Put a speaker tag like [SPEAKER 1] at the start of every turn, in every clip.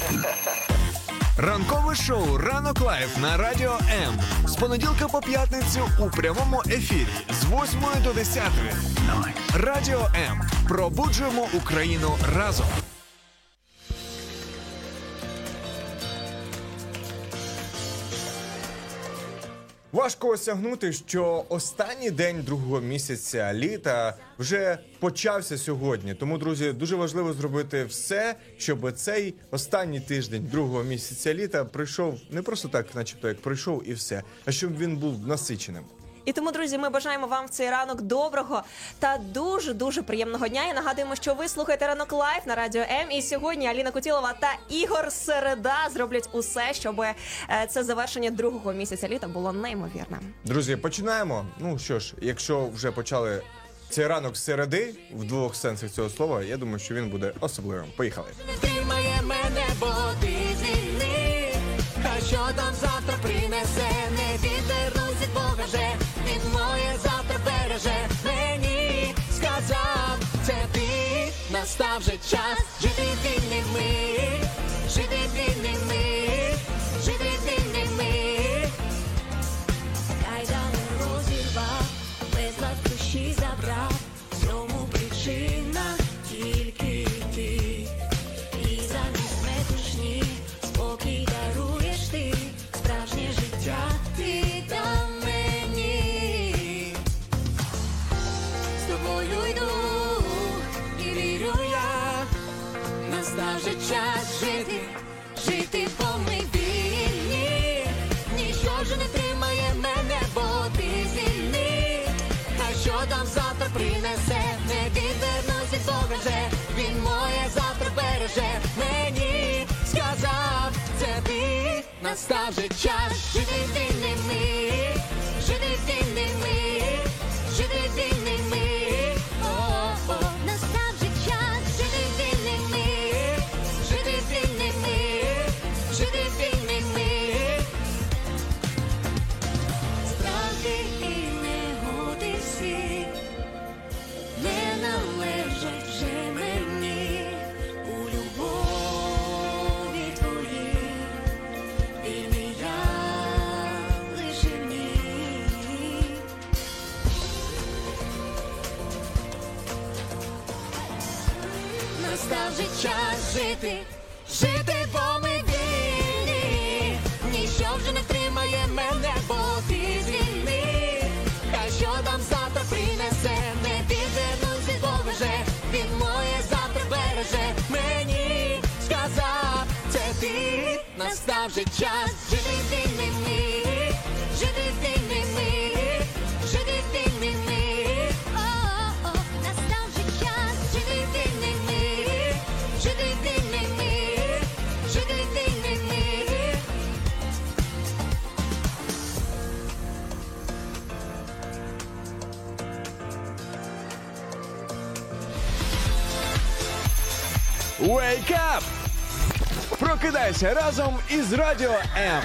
[SPEAKER 1] Ранкове шоу «Ранок Лайв» на Радіо М. З понеділка по п'ятницю у прямому ефірі з 8 до 10. Радіо М. Пробуджуємо Україну разом.
[SPEAKER 2] Важко осягнути, що останній день другого місяця літа вже почався сьогодні. Тому, друзі, дуже важливо зробити все, щоб цей останній тиждень другого місяця літа прийшов не просто так, начебто, як прийшов і все, а щоб він був насиченим.
[SPEAKER 3] І тому, друзі, ми бажаємо вам в цей ранок доброго та дуже-дуже приємного дня. І нагадуємо, що ви слухаєте «Ранок Лайв» на Радіо М. І сьогодні Аліна Кутілова та Ігор Середа зроблять усе, щоб це завершення другого місяця літа було неймовірним.
[SPEAKER 2] Друзі, починаємо. Ну що ж, якщо вже почали цей ранок з середи, в двох сенсах цього слова, я думаю, що він буде особливим. Поїхали.
[SPEAKER 4] Тримає мене, бо ти звільни. Хай що там завтра принесе, не відвернусь від Бога вже. Він моє завтра береже, мені сказав, це ти. Настав же час жити вільними, жити вільними, жити вільними. Кайдани розірвав, безлад душі забрав, цьому причина тільки ти. І замість метушні спокій даруєш ти, справжнє життя ти дав мені. З тобою йду і вірю я, настав же час жити, жити, бо ми вільні. Ніщо вже не тримає мене, бо ти звільни. Хай що там завтра принесе, не відвернусь від Бога вже. Він моє завтра береже, мені сказав, це ти. Настав же час жити вільними, жити вільними, жити вільними. О-о-о. Настав же час жити вільними, жити вільними, жити вільними. Страхи і негоди всі не належать вже мені. У любові твоїй вільний я лише в ній. Настав же час жити, жити, бо ми вільні. Ніщо вже не тримає мене, бо ти звільни. Хай що там завтра принесе, не відвернусь від Бога вже. Він моє завтра береже, мені сказав, це ти. Настав же час жити вільними, жити вільними, жити вільними. О-о-о. Настав же час жити вільними, жити вільними, жити вільними.
[SPEAKER 1] Wake up! Прокидайся разом із Радіо М.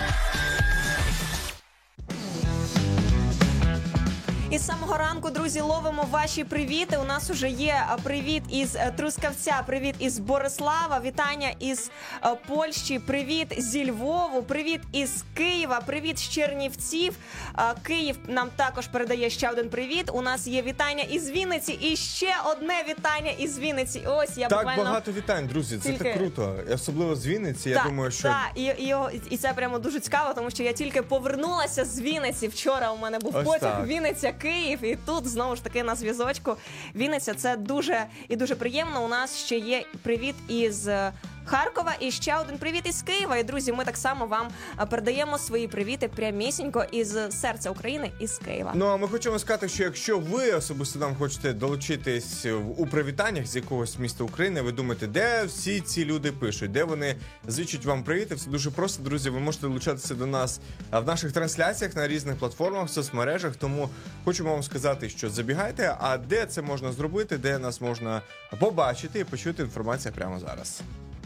[SPEAKER 3] І з самого ранку, друзі, ловимо ваші привіти. У нас уже є привіт із Трускавця, привіт із Борислава, вітання із Польщі, привіт зі Львову, привіт із Києва, привіт з Чернівців. Київ нам також передає ще один привіт. У нас є вітання із Вінниці і ще одне вітання із Вінниці. Ось я
[SPEAKER 2] Так
[SPEAKER 3] буквально...
[SPEAKER 2] багато вітань, друзі, це
[SPEAKER 3] Тільки-
[SPEAKER 2] так круто. Особливо з Вінниці, я думаю, що...
[SPEAKER 3] Так, і це прямо дуже цікаво, тому що я тільки повернулася з Вінниці. Вчора у мене був
[SPEAKER 2] Ось
[SPEAKER 3] потяг
[SPEAKER 2] так.
[SPEAKER 3] Вінниця, Київ, і тут знову ж таки на зв'язочку. Вінниця, це дуже і дуже приємно. У нас ще є привіт із Харкова і ще один привіт із Києва. І, друзі, ми так само вам передаємо свої привіти прямісінько із серця України, із Києва.
[SPEAKER 2] Ну, а ми хочемо сказати, що якщо ви особисто нам хочете долучитись у привітаннях з якогось міста України, ви думаєте, де всі ці люди пишуть, де вони зичуть вам привіти, все дуже просто, друзі, ви можете долучатися до нас в наших трансляціях на різних платформах, в соцмережах, тому хочемо вам сказати, що забігайте, а де це можна зробити, де нас можна побачити і почути інформація прямо зараз.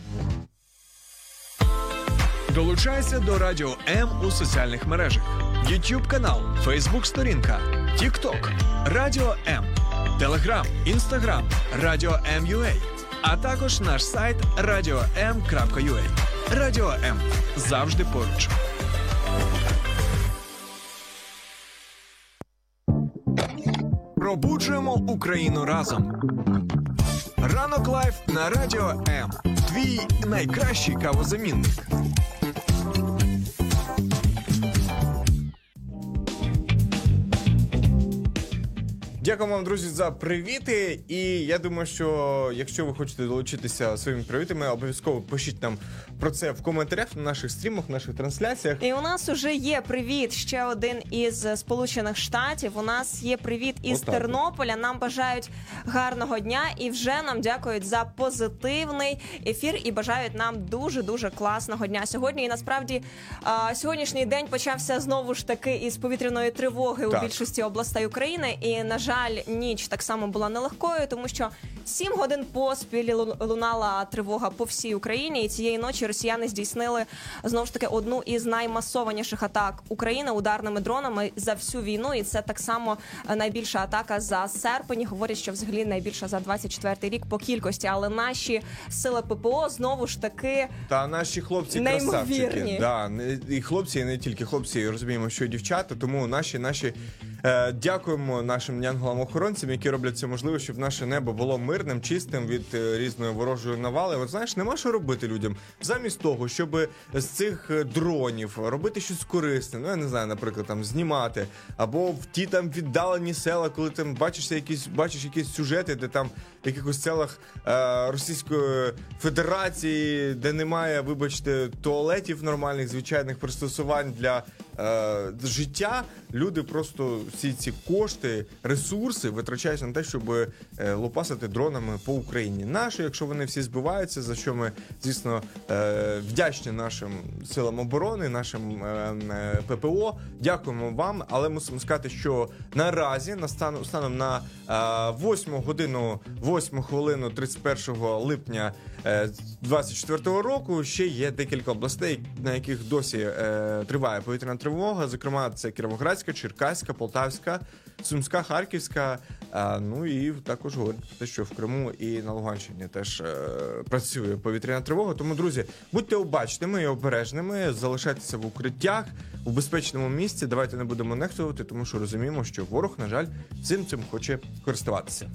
[SPEAKER 1] Долучайся до Радіо М у соціальних мережах. YouTube канал, Facebook сторінка, TikTok, Радіо М, Telegram, Instagram, Радіо М.UA, а також наш сайт radio.m.ua. Радіо М. Завжди поруч. Пробуджуємо Україну разом. Ранок лайф на Радіо М. Твій найкращий кавозамінник.
[SPEAKER 2] Дякую вам, друзі, за привіти. І я думаю, що якщо ви хочете долучитися своїми привітами, обов'язково пишіть нам про це в коментарях на наших стрімах, в наших трансляціях.
[SPEAKER 3] І у нас уже є привіт, ще один із Сполучених Штатів. У нас є привіт із
[SPEAKER 2] Отак.
[SPEAKER 3] Тернополя. Нам бажають гарного дня і вже нам дякують за позитивний ефір і бажають нам дуже-дуже класного дня сьогодні. І насправді сьогоднішній день почався знову ж таки із повітряної тривоги
[SPEAKER 2] Так.
[SPEAKER 3] у більшості областей України. І, на жаль, ніч так само була нелегкою, тому що 7 годин поспіль лунала тривога по всій Україні. І цієї ночі росіяни здійснили знову ж таки одну із наймасованіших атак України ударними дронами за всю війну. І це так само найбільша атака за серпень. Говорять, що взагалі найбільша за 24-й рік по кількості. Але наші сили ППО знову ж таки
[SPEAKER 2] Та наші хлопці
[SPEAKER 3] неймовірні.
[SPEAKER 2] красавчики. Да, і хлопці, і не тільки хлопці, розуміємо, що і дівчата. Тому наші дякуємо нашим янголам-охоронцям, які роблять це можливо, щоб наше небо було мирним, чистим від різної ворожої навали. От знаєш, нема що робити людям. Замість того, щоб з цих дронів робити щось корисне, ну я не знаю, наприклад, там знімати, або в ті там віддалені села, коли там бачиш якісь сюжети, де там в якихось селах Російської Федерації, де немає, вибачте, туалетів нормальних, звичайних пристосувань для життя, люди просто всі ці кошти, ресурси витрачають на те, щоб лопасити дронами по Україні. Наші, якщо вони всі збиваються, за що ми, звісно, вдячні нашим силам оборони, нашим ППО, дякуємо вам, але мусимо сказати, що наразі, станом на 8 хвилину 31 липня 24 року, ще є декілька областей, на яких досі триває повітряна тривога. Зокрема, це Кіровоградська, Черкаська, Полтавська, Сумська, Харківська. Ну і також говорить про те, що в Криму і на Луганщині теж працює повітряна тривога. Тому, друзі, будьте обачними і обережними, залишайтеся в укриттях, у безпечному місці. Давайте не будемо нехтувати, тому що розуміємо, що ворог, на жаль, всім цим хоче користуватися.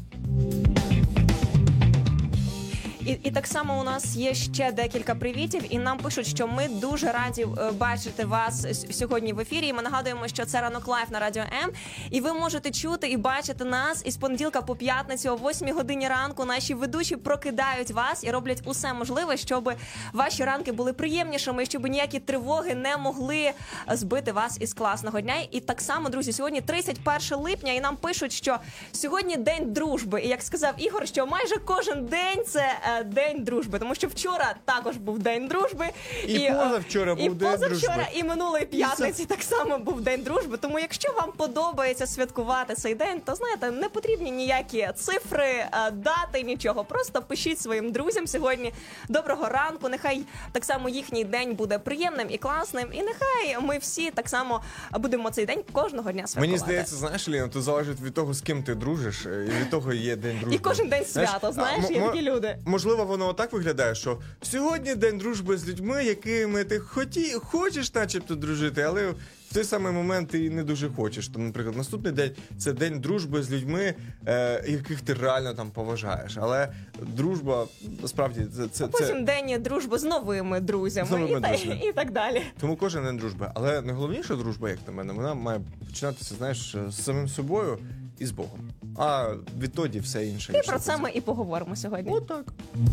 [SPEAKER 3] І так само у нас є ще декілька привітів, і нам пишуть, що ми дуже раді бачити вас сьогодні в ефірі. І ми нагадуємо, що це Ранок Лайф на Радіо М, і ви можете чути і бачити нас із понеділка по п'ятницю о 8 годині ранку. Наші ведучі прокидають вас і роблять усе можливе, щоб ваші ранки були приємнішими, щоб ніякі тривоги не могли збити вас із класного дня. І так само, друзі, сьогодні 31 липня, і нам пишуть, що сьогодні День дружби. І як сказав Ігор, що майже кожен день це День дружби, тому що вчора також був День дружби.
[SPEAKER 2] І позавчора був День дружби.
[SPEAKER 3] І минулої п'ятниці так само був День дружби. Тому якщо вам подобається святкувати цей день, то, знаєте, не потрібні ніякі цифри, дати, нічого. Просто пишіть своїм друзям сьогодні доброго ранку, нехай так само їхній день буде приємним і класним, і нехай ми всі так само будемо цей день кожного дня святкувати.
[SPEAKER 2] Мені здається, знаєш, Ліна, то залежить від того, з ким ти дружиш, і від того є День дружби.
[SPEAKER 3] І кожен день свято, знаєш, є такі люди.
[SPEAKER 2] Можливо, воно отак виглядає, що сьогодні День дружби з людьми, якими ти хочеш начебто дружити, але в той самий момент ти не дуже хочеш. Тому, наприклад, наступний день – це День дружби з людьми, яких ти реально там поважаєш. Але дружба, насправді, це...
[SPEAKER 3] Потім День дружби з новими друзями, і так далі.
[SPEAKER 2] Тому кожен день дружби. Але найголовніша дружба, як на мене, вона має починатися, знаєш, з самим собою і з Богом. А відтоді все інше.
[SPEAKER 3] І про це ми і поговоримо сьогодні.
[SPEAKER 2] Отак.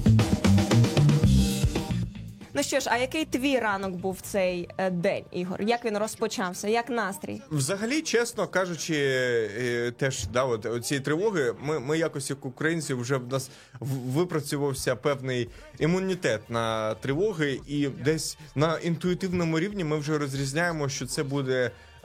[SPEAKER 3] Ну що ж, а який твій ранок був цей день, Ігор? Як він розпочався? Як настрій?
[SPEAKER 2] Взагалі, чесно кажучи, теж цієї тривоги, ми якось як українці вже в нас випрацювався певний імунітет на тривоги, і десь на інтуїтивному рівні ми вже розрізняємо, що це буде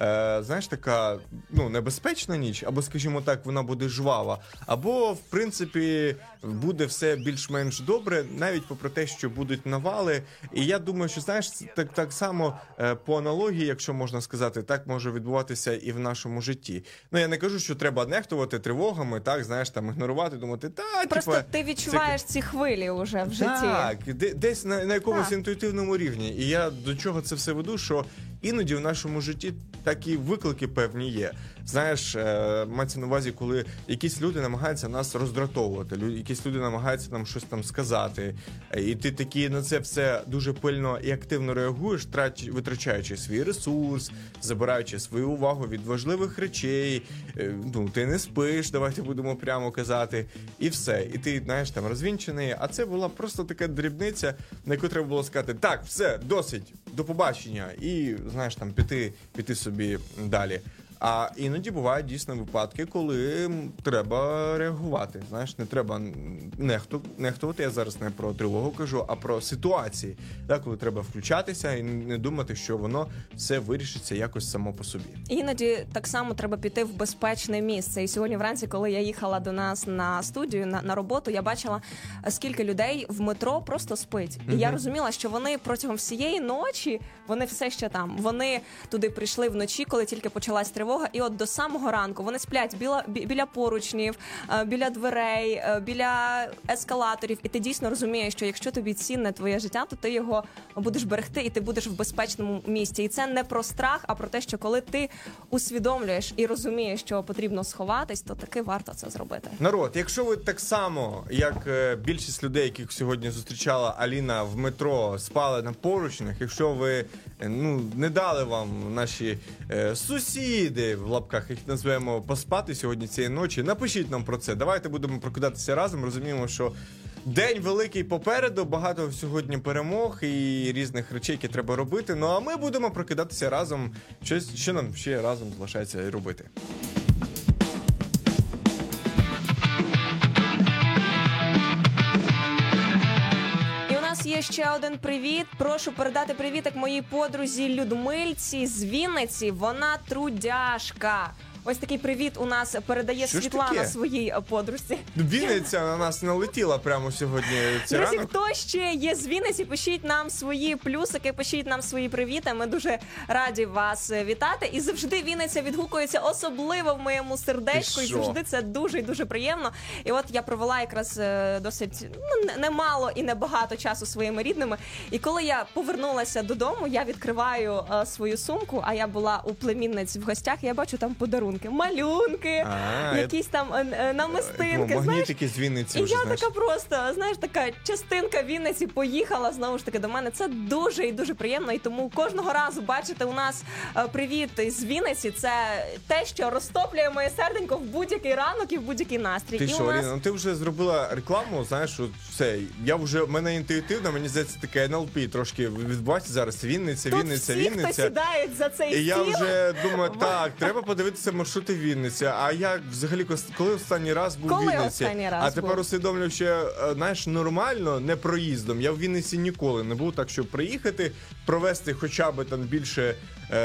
[SPEAKER 2] знаєш, така, ну, небезпечна ніч, або, скажімо так, вона буде жвава, або, в принципі, буде все більш-менш добре, навіть попри те, що будуть навали. І я думаю, що, знаєш, так само по аналогії, якщо можна сказати, так може відбуватися і в нашому житті. Ну, я не кажу, що треба нехтувати тривогами, так, знаєш, там, ігнорувати, думати,
[SPEAKER 3] Просто ти відчуваєш ці хвилі вже в житті.
[SPEAKER 2] Так, десь на якомусь інтуїтивному рівні. І я до чого це все веду, що іноді в нашому житті такі виклики певні є. Знаєш, мається на увазі, коли якісь люди намагаються нас роздратовувати, якісь люди намагаються нам щось там сказати, і ти такі на це все дуже пильно і активно реагуєш, витрачаючи свій ресурс, забираючи свою увагу від важливих речей, ну, ти не спиш, давайте будемо прямо казати, і все. І ти, знаєш, там розвінчений, а це була просто така дрібниця, на яку треба було сказати, так, все, досить, до побачення, і, знаєш, там, піти собі далі. А іноді бувають дійсно випадки, коли треба реагувати. Знаєш, не треба нехтувати. Я зараз не про тривогу кажу, а про ситуації, так, коли треба включатися і не думати, що воно все вирішиться якось само по собі.
[SPEAKER 3] Іноді так само треба піти в безпечне місце. І сьогодні вранці, коли я їхала до нас на студію, на роботу, я бачила, скільки людей в метро просто спить. І я розуміла, що вони протягом всієї ночі, вони все ще там. Вони туди прийшли вночі, коли тільки почалась тривога, і от до самого ранку вони сплять біля поручнів, біля дверей, біля ескалаторів. І ти дійсно розумієш, що якщо тобі цінне твоє життя, то ти його будеш берегти і ти будеш в безпечному місці. І це не про страх, а про те, що коли ти усвідомлюєш і розумієш, що потрібно сховатись, то таки варто це зробити.
[SPEAKER 2] Народ, якщо ви так само, як більшість людей, яких сьогодні зустрічала Аліна в метро, спали на поручнях, якщо ви, не дали вам наші сусіди, в лапках їх назвемо, поспати сьогодні цієї ночі, напишіть нам про це. Давайте будемо прокидатися разом. Розуміємо, що день великий попереду, багато сьогодні перемог і різних речей, які треба робити. Ну а ми будемо прокидатися разом. Що нам ще разом залишається робити?
[SPEAKER 3] Є ще один привіт. Прошу передати привіток моїй подрузі Людмильці з Вінниці. Вона трудяшка. Ось такий привіт у нас передає Світлана своїй подружці.
[SPEAKER 2] Вінниця на нас налетіла прямо сьогодні.
[SPEAKER 3] Друзі, хто ще є з Вінниці, пишіть нам свої плюсики, пишіть нам свої привіти. Ми дуже раді вас вітати. І завжди Вінниця відгукується особливо в моєму сердечку. І завжди це дуже і дуже приємно. І от я провела якраз досить немало і небагато часу своїми рідними. І коли я повернулася додому, я відкриваю свою сумку, а я була у племінниць в гостях, я бачу там подарунки. Малюнки, якісь там намистинки.
[SPEAKER 2] Магнітики з Вінниці.
[SPEAKER 3] І я така просто, знаєш, така частинка Вінниці поїхала знову ж таки до мене. Це дуже і дуже приємно. І тому кожного разу бачити у нас привіт з Вінниці, це те, що розтоплює моє серденько в будь-який ранок і в будь-який настрій.
[SPEAKER 2] Ти що, Аліна, ти вже зробила рекламу, знаєш, от все, в мене інтуїтивно, мені здається, таке НЛП трошки відбувається зараз. Вінниця,
[SPEAKER 3] тут
[SPEAKER 2] Вінниця,
[SPEAKER 3] всі,
[SPEAKER 2] Вінниця.
[SPEAKER 3] хто сідають за цей стіл.
[SPEAKER 2] І я вже думаю, так, треба подивитися маршрути Вінниці. А я взагалі, коли останній раз був у Вінниці? А тепер усвідомлю, що, знаєш, нормально, не проїздом. Я в Вінниці ніколи не був, так що приїхати, провести хоча б там більше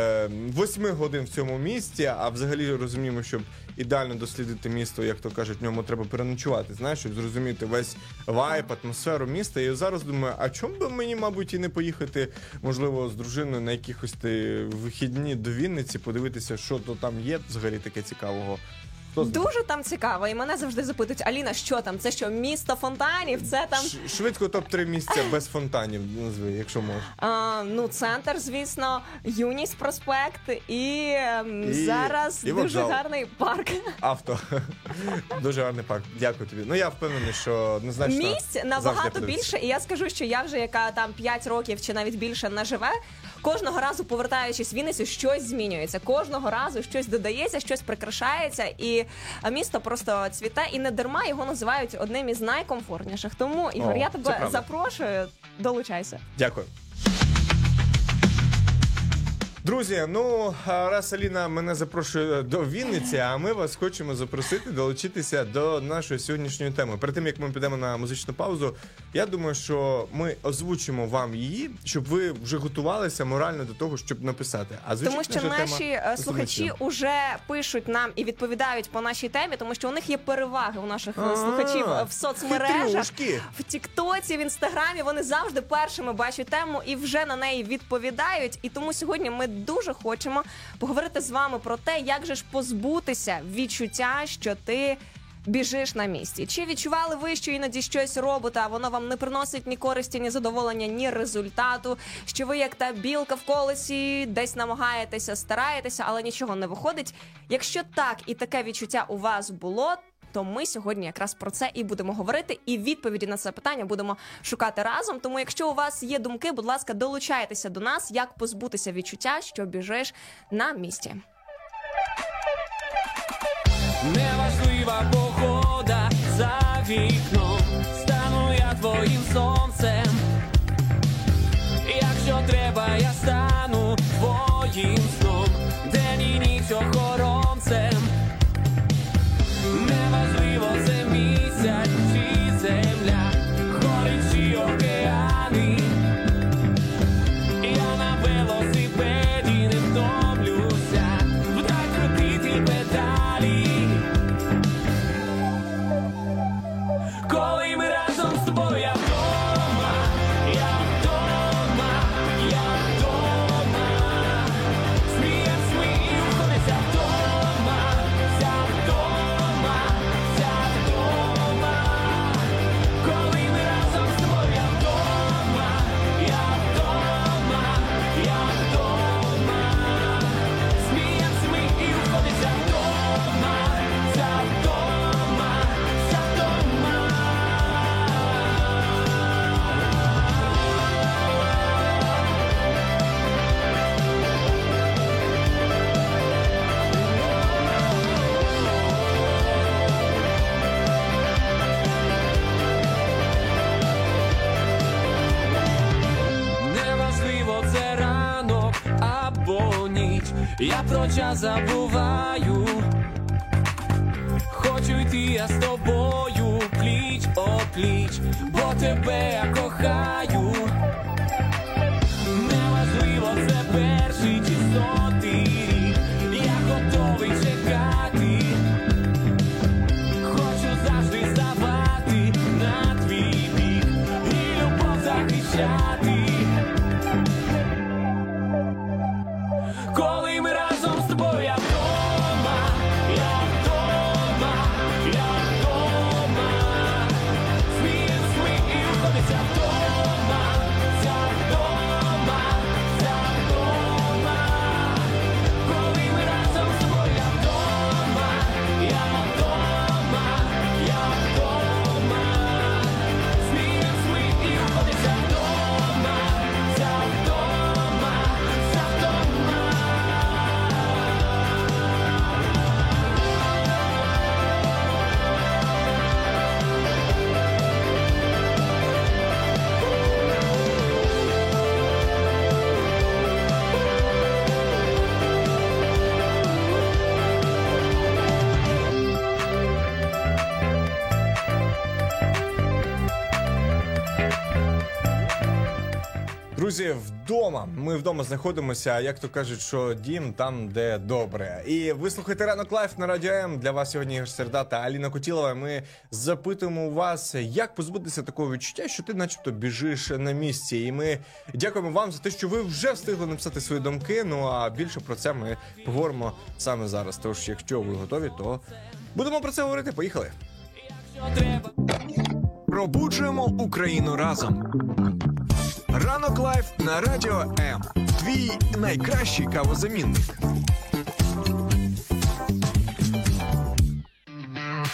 [SPEAKER 2] 8 годин в цьому місті, а взагалі розуміємо, щоб ідеально дослідити місто, як то кажуть, в ньому треба переночувати, знаєш, щоб зрозуміти весь вайб, атмосферу міста. І зараз думаю, а чому би мені, мабуть, і не поїхати, можливо, з дружиною на якихось вихідні до Вінниці, подивитися, що то там є взагалі таке цікавого.
[SPEAKER 3] Дуже там цікаво, і мене завжди запитують: Аліна, що там? Це що, місто фонтанів? Це там...
[SPEAKER 2] Швидко топ-3 місця без фонтанів назви, якщо можеш.
[SPEAKER 3] Центр, звісно, Юність проспект і зараз і дуже гарний парк.
[SPEAKER 2] Авто. Дуже гарний парк. Дякую тобі. Я впевнений, що однозначно
[SPEAKER 3] місць набагато більше, і я скажу, що я вже, яка там 5 років чи навіть більше не живе, кожного разу, повертаючись в Вінницю, щось змінюється. Кожного разу щось додається, щось прикрашається, і місто просто цвіте. І не дарма його називають одним із найкомфортніших. Тому, Ігор, я тебе запрошую, долучайся.
[SPEAKER 2] Дякую. Друзі, раз Аліна мене запрошує до Вінниці, а ми вас хочемо запросити долучитися до нашої сьогоднішньої теми. Перед тим, як ми підемо на музичну паузу, я думаю, що ми озвучимо вам її, щоб ви вже готувалися морально до того, щоб написати.
[SPEAKER 3] Тому що наші слухачі вже пишуть нам і відповідають по нашій темі, тому що у них є переваги у наших слухачів в соцмережах, в Тіктоці, в Інстаграмі. Вони завжди першими бачать тему і вже на неї відповідають. І тому сьогодні ми дуже хочемо поговорити з вами про те, як же ж позбутися відчуття, що ти біжиш на місці. Чи відчували ви, що іноді щось робите, а воно вам не приносить ні користі, ні задоволення, ні результату, що ви як та білка в колесі десь намагаєтеся, стараєтеся, але нічого не виходить? Якщо так і таке відчуття у вас було, то ми сьогодні якраз про це і будемо говорити, і відповіді на це питання будемо шукати разом. Тому якщо у вас є думки, будь ласка, долучайтеся до нас, як позбутися відчуття, що біжиш на місці.
[SPEAKER 5] Неважлива погода за вікном, стану я твоїм сонцем. Якщо треба, я стану твоїм сном, день і ніч охоронцем. Неважливо, це місяць чи земля, гори чи океани. Я на велосипеді не втомлюся, вдай крутити педалі. Коли ми разом з тобою, я вдома, я вдома, я вдома. Сміємось ми і уходиться вдома, вся вдома, вся вдома. Коли ми разом з тобою, я вдома, я вдома, я вдома. Сміємось ми і уходиться вдома, вся вдома, вся вдома. Неважливо, це ранок або ніч, я про час забуваю. Хочу йти я з тобою пліч-о-пліч, бо тебе я кохаю. Неважливо, це перший чи сотий рік, я готовий чекати. Хочу завжди ставати на твій бік і любов захищати. Коли ми разом з тобою, я вдома, я вдома, я вдома. Сміємось ми і уходиться вдома, вся вдома, вся вдома. Коли ми разом з тобою, я вдома, я вдома, я вдома. Сміємось ми і уходиться вдома, вся вдома, вся вдома.
[SPEAKER 2] Друзі, вдома. Ми вдома знаходимося, а як то кажуть, що дім там, де добре. І ви слухаєте «Ранок Лайф» на Радіо М. Для вас сьогодні Ігор Середа та Аліна Кутілова. Ми запитуємо у вас, як позбутися такого відчуття, що ти начебто біжиш на місці. І ми дякуємо вам за те, що ви вже встигли написати свої думки. Ну а більше про це ми поговоримо саме зараз. Тож, якщо ви готові, то будемо про це говорити. Поїхали.
[SPEAKER 1] Пробуджуємо Україну разом. Ранок Лайф на Радіо М. Твій найкращий кавозамінник.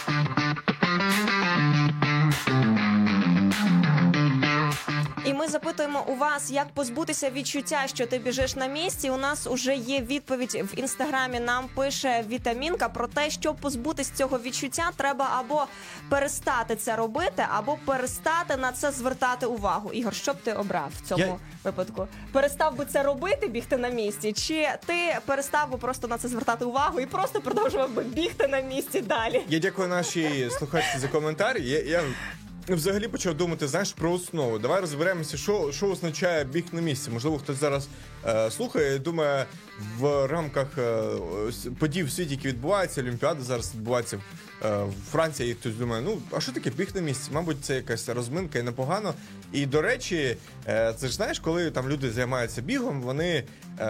[SPEAKER 3] І ми запитуємо у вас, як позбутися відчуття, що ти біжиш на місці. У нас уже є відповідь в інстаграмі. Нам пише Вітамінка про те, щоб позбутися цього відчуття, треба або перестати це робити, або перестати на це звертати увагу. Ігор, що б ти обрав в цьому випадку? Перестав би це робити, бігти на місці, чи ти перестав би просто на це звертати увагу і просто продовжував би бігти на місці далі?
[SPEAKER 2] Я дякую нашій слухачці за коментар. Я взагалі почав думати, знаєш, про основу. Давай розберемося, що означає біг на місці. Можливо, хтось зараз слухає і думає, в рамках подій в світі, які відбуваються, Олімпіада зараз відбувається в Франції, і хтось думає, ну, а що таке біг на місці? Мабуть, це якась розминка і непогано. І, до речі, це ж, знаєш, коли там люди займаються бігом, вони,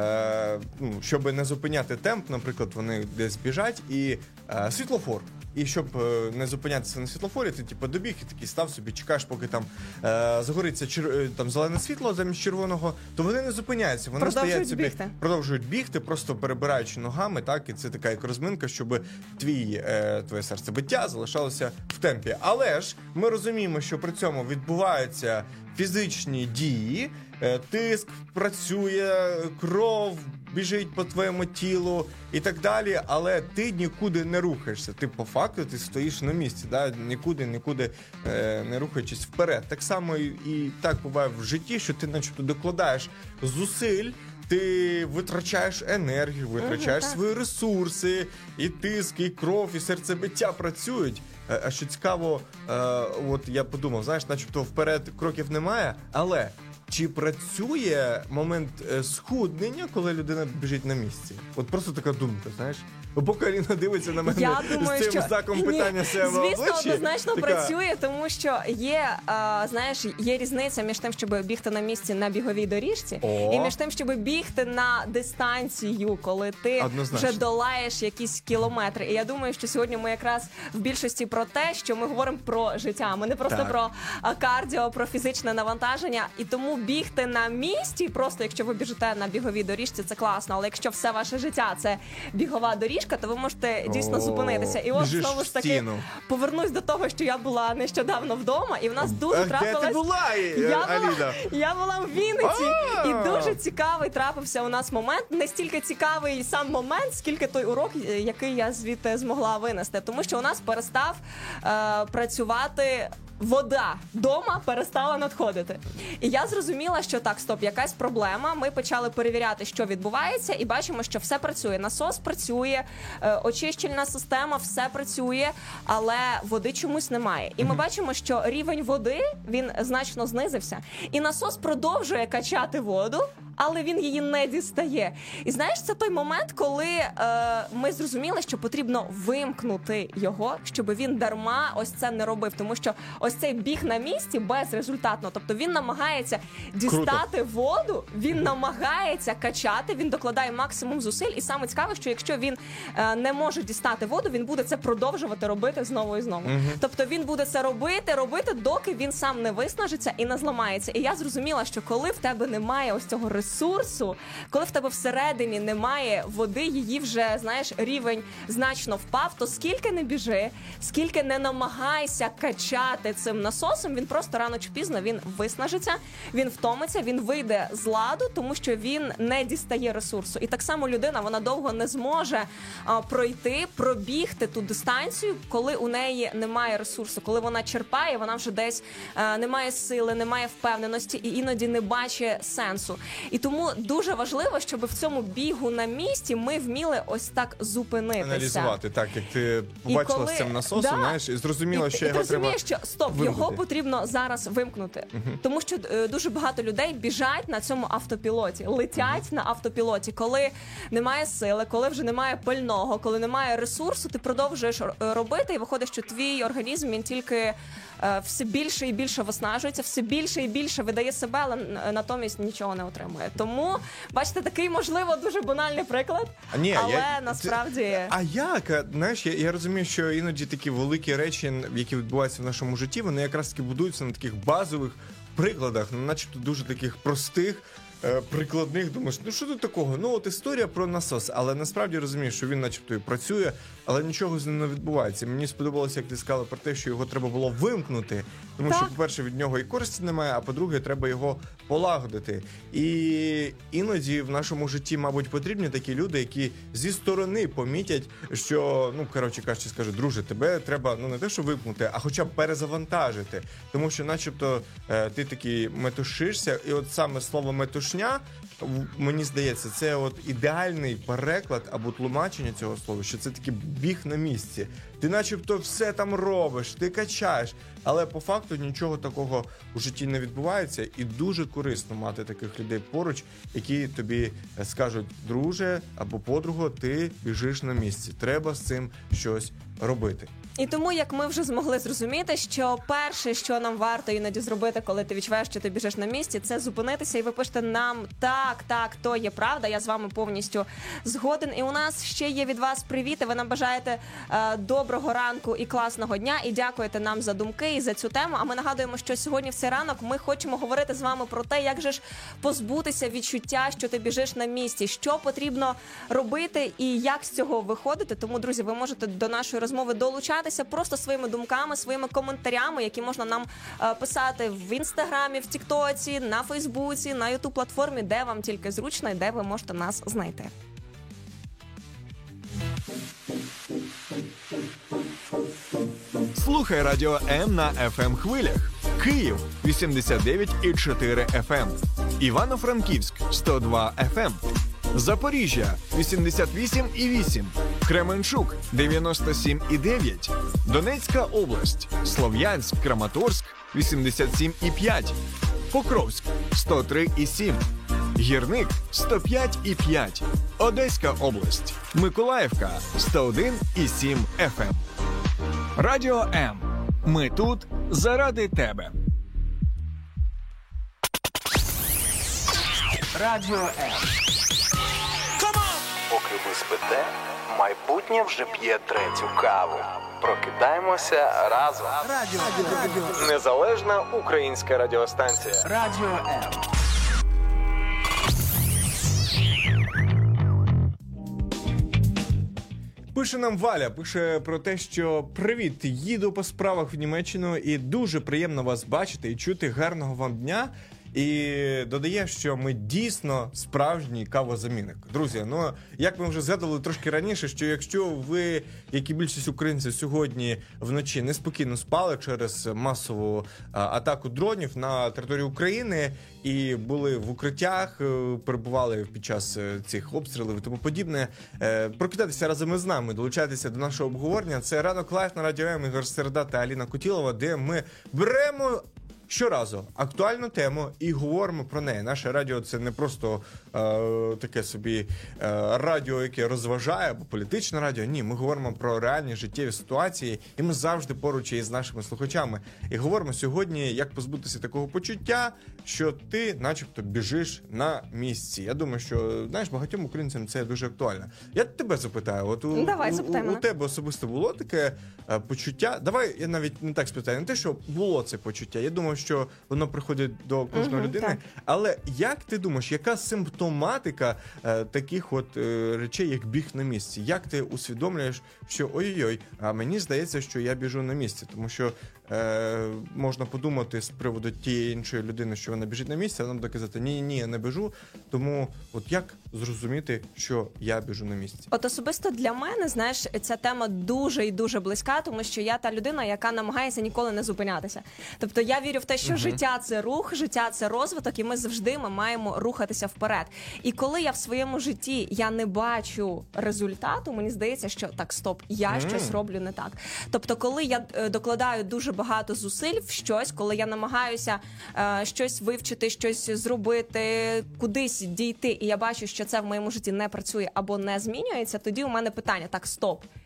[SPEAKER 2] щоб не зупиняти темп, наприклад, вони десь біжать, і світлофор. І щоб не зупинятися на світлофорі, ти типу добіг і такий став собі, чекаєш, поки там загориться там зелене світло замість червоного, то вони не зупиняються. Вони стоять собі, продовжують бігти, просто перебираючи ногами, так, і це така як розминка, щоб твоє серцебиття залишалося в темпі. Але ж ми розуміємо, що при цьому відбуваються фізичні дії, тиск працює, кров біжить по твоєму тілу і так далі, але ти нікуди не рухаєшся. Ти по факту ти стоїш на місці, да? нікуди не рухаючись вперед. Так само і так буває в житті, що ти начебто докладаєш зусиль, ти витрачаєш енергію, витрачаєш свої ресурси, і тиск, і кров, і серцебиття працюють. А що цікаво, от я подумав, знаєш, начебто вперед кроків немає, але чи працює момент схуднення, коли людина біжить на місці? От просто така думка, знаєш? Бо поки Аліна дивиться на мене з цим знаком питання себе в обличчі.
[SPEAKER 3] Звісно, однозначно працює, тому що є різниця між тим, щоб бігти на місці на біговій доріжці, і між тим, щоб бігти на дистанцію, коли ти вже долаєш якісь кілометри. І я думаю, що сьогодні ми якраз в більшості про те, що ми говоримо про життя. Ми не просто про кардіо, про фізичне навантаження. І тому бігти на місці, просто якщо ви біжите на біговій доріжці, це класно. Але якщо все ваше життя – це бігова доріжка, то ви можете дійсно зупинитися. І от знову ж таки повернусь до того, що я була нещодавно вдома, і в нас дуже трапилась...
[SPEAKER 2] Де ти була, Аліна?
[SPEAKER 3] Я була в Вінниці, і дуже цікавий трапився у нас момент. Не стільки цікавий сам момент, скільки той урок, який я звідти змогла винести. Тому що у нас перестав працювати вода. Дома перестала надходити. І я зрозуміла, що так, стоп, якась проблема. Ми почали перевіряти, що відбувається, і бачимо, що все працює. Насос працює, очищельна система, все працює, але води чомусь немає. І ми бачимо, що рівень води, він значно знизився. І насос продовжує качати воду, але він її не дістає. І знаєш, це той момент, коли ми зрозуміли, що потрібно вимкнути його, щоб він дарма ось це не робив. Тому що ось цей біг на місці безрезультатно. Тобто він намагається дістати воду, він намагається качати, він докладає максимум зусиль. І саме цікаве, що якщо він не може дістати воду, він буде це продовжувати робити знову і знову. Тобто він буде це робити, доки він сам не виснажиться і не зламається. І я зрозуміла, що коли в тебе немає ось цього ресурсу, коли в тебе всередині немає води, її вже, знаєш, рівень значно впав, то скільки не біжи, скільки не намагайся качати цим насосом, він просто рано чи пізно він виснажиться, він втомиться, він вийде з ладу, тому що він не дістає ресурсу. І так само людина, вона довго не зможе пробігти ту дистанцію, коли у неї немає ресурсу, коли вона черпає, вона вже десь не має сили, не має впевненості і іноді не бачить сенсу. І тому дуже важливо, щоб в цьому бігу на місці ми вміли ось так зупинитися.
[SPEAKER 2] Аналізувати, так, як ти побачила з цим насосом, знаєш, і зрозуміла, що його треба
[SPEAKER 3] розумієш, що його потрібно зараз вимкнути. Тому що дуже багато людей біжать на цьому автопілоті, летять на автопілоті. Коли немає сили, коли вже немає пального, коли немає ресурсу, ти продовжуєш робити, і виходить, що твій організм, він тільки все більше і більше виснажується, все більше і більше видає себе, але натомість нічого не отримує. Тому, бачите, такий, можливо, дуже банальний приклад, насправді...
[SPEAKER 2] А як? Знаєш, я розумію, що іноді такі великі речі, які відбуваються в нашому житті, вони якраз таки будуються на таких базових прикладах, начебто дуже таких простих, прикладних, думаєш, ну що тут такого? Ну от історія про насос, але насправді розумієш, що він начебто і працює, але нічого з ним не відбувається. Мені сподобалося, як ти сказала про те, що його треба було вимкнути, тому що, по-перше, від нього і користі немає, а по-друге, треба його полагодити. І іноді в нашому житті, мабуть, потрібні такі люди, які зі сторони помітять, що, ну, коротше кажучи, скажуть, друже, тебе треба, ну, не те, що вимкнути, а хоча б перезавантажити. Тому що, начебто, ти такий метушишся, і от саме слово метушня, мені здається, це от ідеальний переклад або тлумачення цього слова, що це такий біг на місці. Ти начебто все там робиш, ти качаєш, але по факту нічого такого у житті не відбувається, і дуже корисно мати таких людей поруч, які тобі скажуть, друже або подруго, ти біжиш на місці, треба з цим щось робити.
[SPEAKER 3] І тому, як ми вже змогли зрозуміти, що перше, що нам варто іноді зробити, коли ти відчуваєш, що ти біжиш на місці, це зупинитися і ви пишете нам так, то є правда, я з вами повністю згоден. І у нас ще є від вас привіти, ви нам бажаєте доброго ранку і класного дня, і дякуєте нам за думки і за цю тему. А ми нагадуємо, що сьогодні в цей ранок ми хочемо говорити з вами про те, як же ж позбутися відчуття, що ти біжиш на місці, що потрібно робити і як з цього виходити. Тому, друзі, ви можете до нашої розмови долучатися просто своїми думками, своїми коментарями, які можна нам писати в Інстаграмі, в Тіктоці, на Фейсбуці, на Ютуб-платформі, де вам тільки зручно і де ви можете нас знайти.
[SPEAKER 1] Слухай Радіо М на FM хвилях. Київ 89,4 FM. Івано-Франківськ 102 FM. Запоріжжя 88,8. Кременчук 97,9. Донецька область. Слов'янськ, Краматорськ 87,5. Покровськ 103,7. Гірник 105,5. Одеська область. Миколаївка 101,7 FM. Радіо М. Ми тут заради тебе.
[SPEAKER 5] Радіо М. Поки ви спите, майбутнє вже п'є третю каву. Прокидаємося разом. Радіо. Незалежна українська радіостанція. Радіо М.
[SPEAKER 2] Пише нам Валя, пише про те, що привіт, їду по справах в Німеччину і дуже приємно вас бачити і чути, гарного вам дня. І додає, що ми дійсно справжній кавозамінник. Друзі, ну, як ми вже згадували трошки раніше, що якщо ви, як і більшість українців, сьогодні вночі неспокійно спали через масову атаку дронів на території України і були в укриттях, перебували під час цих обстрілів і тому подібне, прокидайтеся разом із нами, долучайтеся до нашого обговорення. Це «Ранок лайф» на Радіо М, Ігор Середа та Аліна Кутілова, де ми беремо щоразу актуальну тему і говоримо про неї. Наше радіо – це не просто таке собі радіо, яке розважає, або політичне радіо. Ні, ми говоримо про реальні життєві ситуації, і ми завжди поруч із нашими слухачами. І говоримо сьогодні, як позбутися такого почуття, що ти начебто біжиш на місці. Я думаю, що, знаєш, багатьом українцям це дуже актуально. Я тебе запитаю, от у тебе особисто було таке почуття? Давай я навіть не так спитаю, не те, що було це почуття. Я думаю, що воно приходить до кожної людини. Так. Але як ти думаєш, яка симптоматика таких от речей, як біг на місці? Як ти усвідомлюєш, що ой-ой-ой, а мені здається, що я біжу на місці? Тому що можна подумати з приводу тієї іншої людини, що вона біжить на місці, а нам доказати, ні, я не біжу. Тому от як зрозуміти, що я біжу на місці?
[SPEAKER 3] От особисто для мене, знаєш, ця тема дуже і дуже близька, тому що я та людина, яка намагається ніколи не зупинятися. Тобто я вірю в те, що життя – це рух, життя – це розвиток, і ми завжди маємо рухатися вперед. І коли я в своєму житті я не бачу результату, мені здається, що так, стоп, я щось роблю не так. Тобто коли я докладаю дуже багато зусиль в щось, коли я намагаюся щось вивчити, щось зробити, кудись дійти, і я бачу, що це в моєму житті не працює або не змінюється, тоді у мене питання, так, стоп,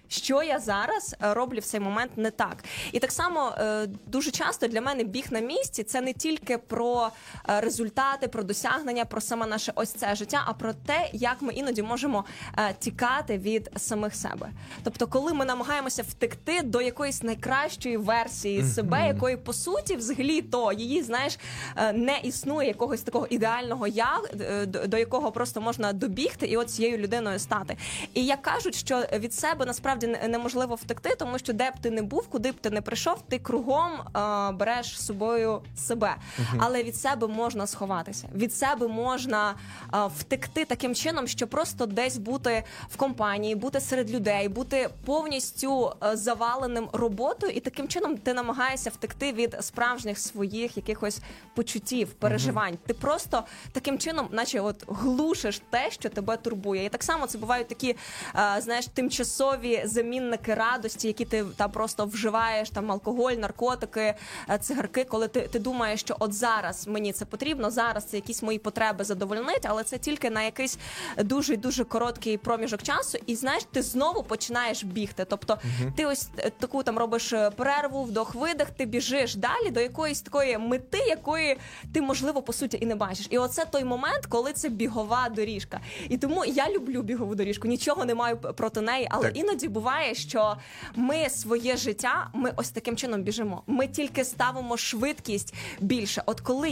[SPEAKER 3] що я зараз роблю в цей момент не так. І так само дуже часто для мене біг на місці – це не тільки про результати, про досягнення, про саме наше ось це життя, а про те, як ми іноді можемо тікати від самих себе. Тобто, коли ми намагаємося втекти до якоїсь найкращої версії себе, якої, по суті, взагалі, то її, знаєш, не існує якогось такого ідеального я, до якого просто можна добігти і от цією людиною стати. І як кажуть, що від себе насправді неможливо втекти, тому що де б ти не був, куди б ти не прийшов, ти кругом береш з собою себе. Але від себе можна сховатися. Від себе можна втекти таким чином, що просто десь бути в компанії, бути серед людей, бути повністю заваленим роботою, і таким чином ти намагаєшся втекти від справжніх своїх якихось почуттів, переживань. Ти просто таким чином, наче от глушиш те, що тебе турбує. І так само це бувають такі, знаєш, тимчасові замінники радості, які ти там просто вживаєш, там алкоголь, наркотики, цигарки, коли ти думаєш, що от зараз мені це потрібно, зараз це якісь мої потреби задовольнить, але це тільки на якийсь дуже короткий проміжок часу, і знаєш, ти знову починаєш бігти. Тобто ти ось таку там робиш перерву, вдох-видих, ти біжиш далі до якоїсь такої мети, якої ти, можливо, по суті і не бачиш. І оце той момент, коли це бігова доріжка. І тому я люблю бігову доріжку, нічого не маю проти неї, але іноді буває, що ми своє життя, ми ось таким чином біжимо. Ми тільки ставимо швидкість більше. От коли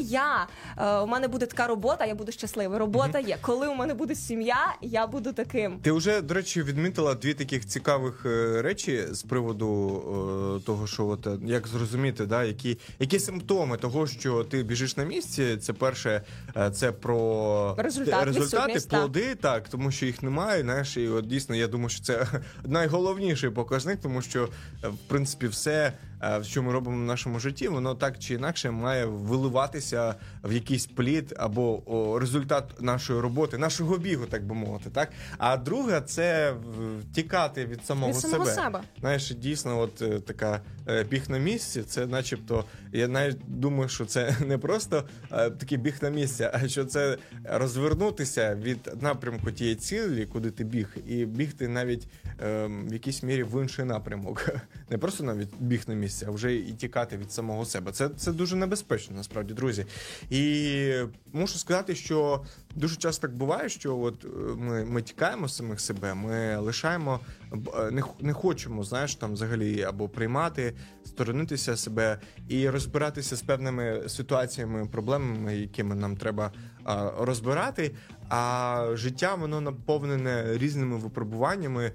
[SPEAKER 3] у мене буде така робота, я буду щасливий. Робота є. Коли у мене буде сім'я, я буду таким.
[SPEAKER 2] Ти вже, до речі, відмітила дві таких цікавих речі з приводу того, що от як зрозуміти, да, які симптоми того, що ти біжиш на місці. Це перше, це про результати, плоди, так, тому що їх немає, знаєш, і от дійсно я думаю, що це найголовніший показник, тому що в принципі все, що ми робимо в нашому житті, воно так чи інакше має виливатися в якийсь плід або результат нашої роботи, нашого бігу, так би мовити, так? А друге, це тікати від самого себе. Знаєш, дійсно, от така біг на місці, це начебто, я навіть думаю, що це не просто такий біг на місці, а що це розвернутися від напрямку тієї цілі, куди ти біг, і бігти навіть в якійсь мірі в інший напрямок. Не просто навіть біг на місці, а вже і тікати від самого себе. Це дуже небезпечно, насправді, друзі. І мушу сказати, що дуже часто так буває, що от ми тікаємо з самих себе, ми лишаємо, не хочемо, знаєш, там взагалі або приймати, сторонитися себе і розбиратися з певними ситуаціями, проблемами, якими нам треба розбирати. А життя, воно наповнене різними випробуваннями,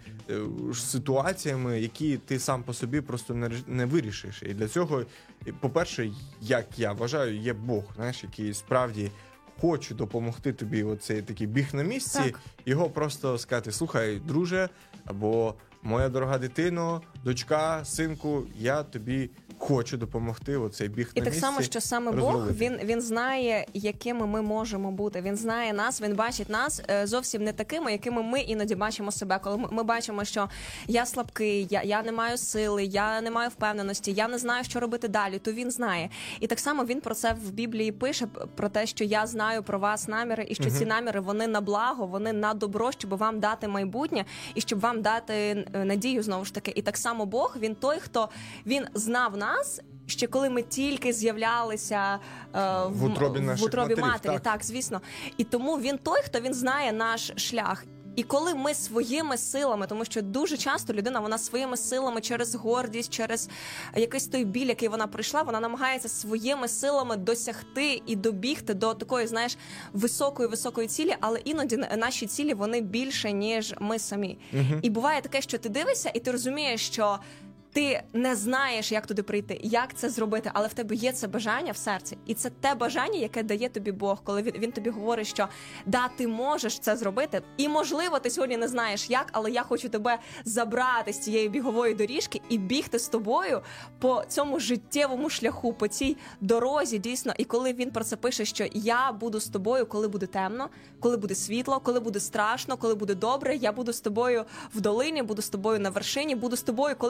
[SPEAKER 2] ситуаціями, які ти сам по собі просто не вирішиш. І для цього, по-перше, як я вважаю, є Бог, знаєш, який справді хоче допомогти тобі оцей такий біг на місці, так. Його просто сказати: слухай, друже, або моя дорога дитино, дочка, синку, я тобі хочу допомогти оцей біг на місці.
[SPEAKER 3] І так само, що саме Бог, він знає, якими ми можемо бути. Він знає нас, він бачить нас зовсім не такими, якими ми іноді бачимо себе. Коли ми бачимо, що я слабкий, я не маю сили, я не маю впевненості, я не знаю, що робити далі, то він знає. І так само він про це в Біблії пише, про те, що я знаю про вас наміри, і що ці наміри, вони на благо, вони на добро, щоб вам дати майбутнє, і щоб вам дати надію, знову ж таки. І так само Бог, він той, хто, він знав нас, ще коли ми тільки з'являлися в утробі матері, так, звісно. І тому він той, хто він знає наш шлях. І коли ми своїми силами, тому що дуже часто людина, вона своїми силами через гордість, через якийсь той біль, який вона пройшла, вона намагається своїми силами досягти і добігти до такої, знаєш, високої цілі, але іноді наші цілі, вони більше, ніж ми самі. І буває таке, що ти дивишся і ти розумієш, що ти не знаєш, як туди прийти, як це зробити, але в тебе є це бажання в серці. І це те бажання, яке дає тобі Бог, коли він тобі говорить, що да, ти можеш це зробити. І, можливо, ти сьогодні не знаєш як, але я хочу тебе забрати з цієї бігової доріжки і бігти з тобою по цьому життєвому шляху, по цій дорозі, дійсно. І коли він про це пише, що я буду з тобою, коли буде темно, коли буде світло, коли буде страшно, коли буде добре, я буду з тобою в долині, буду з тобою на вершині, буду з тобою, коли ти не будеш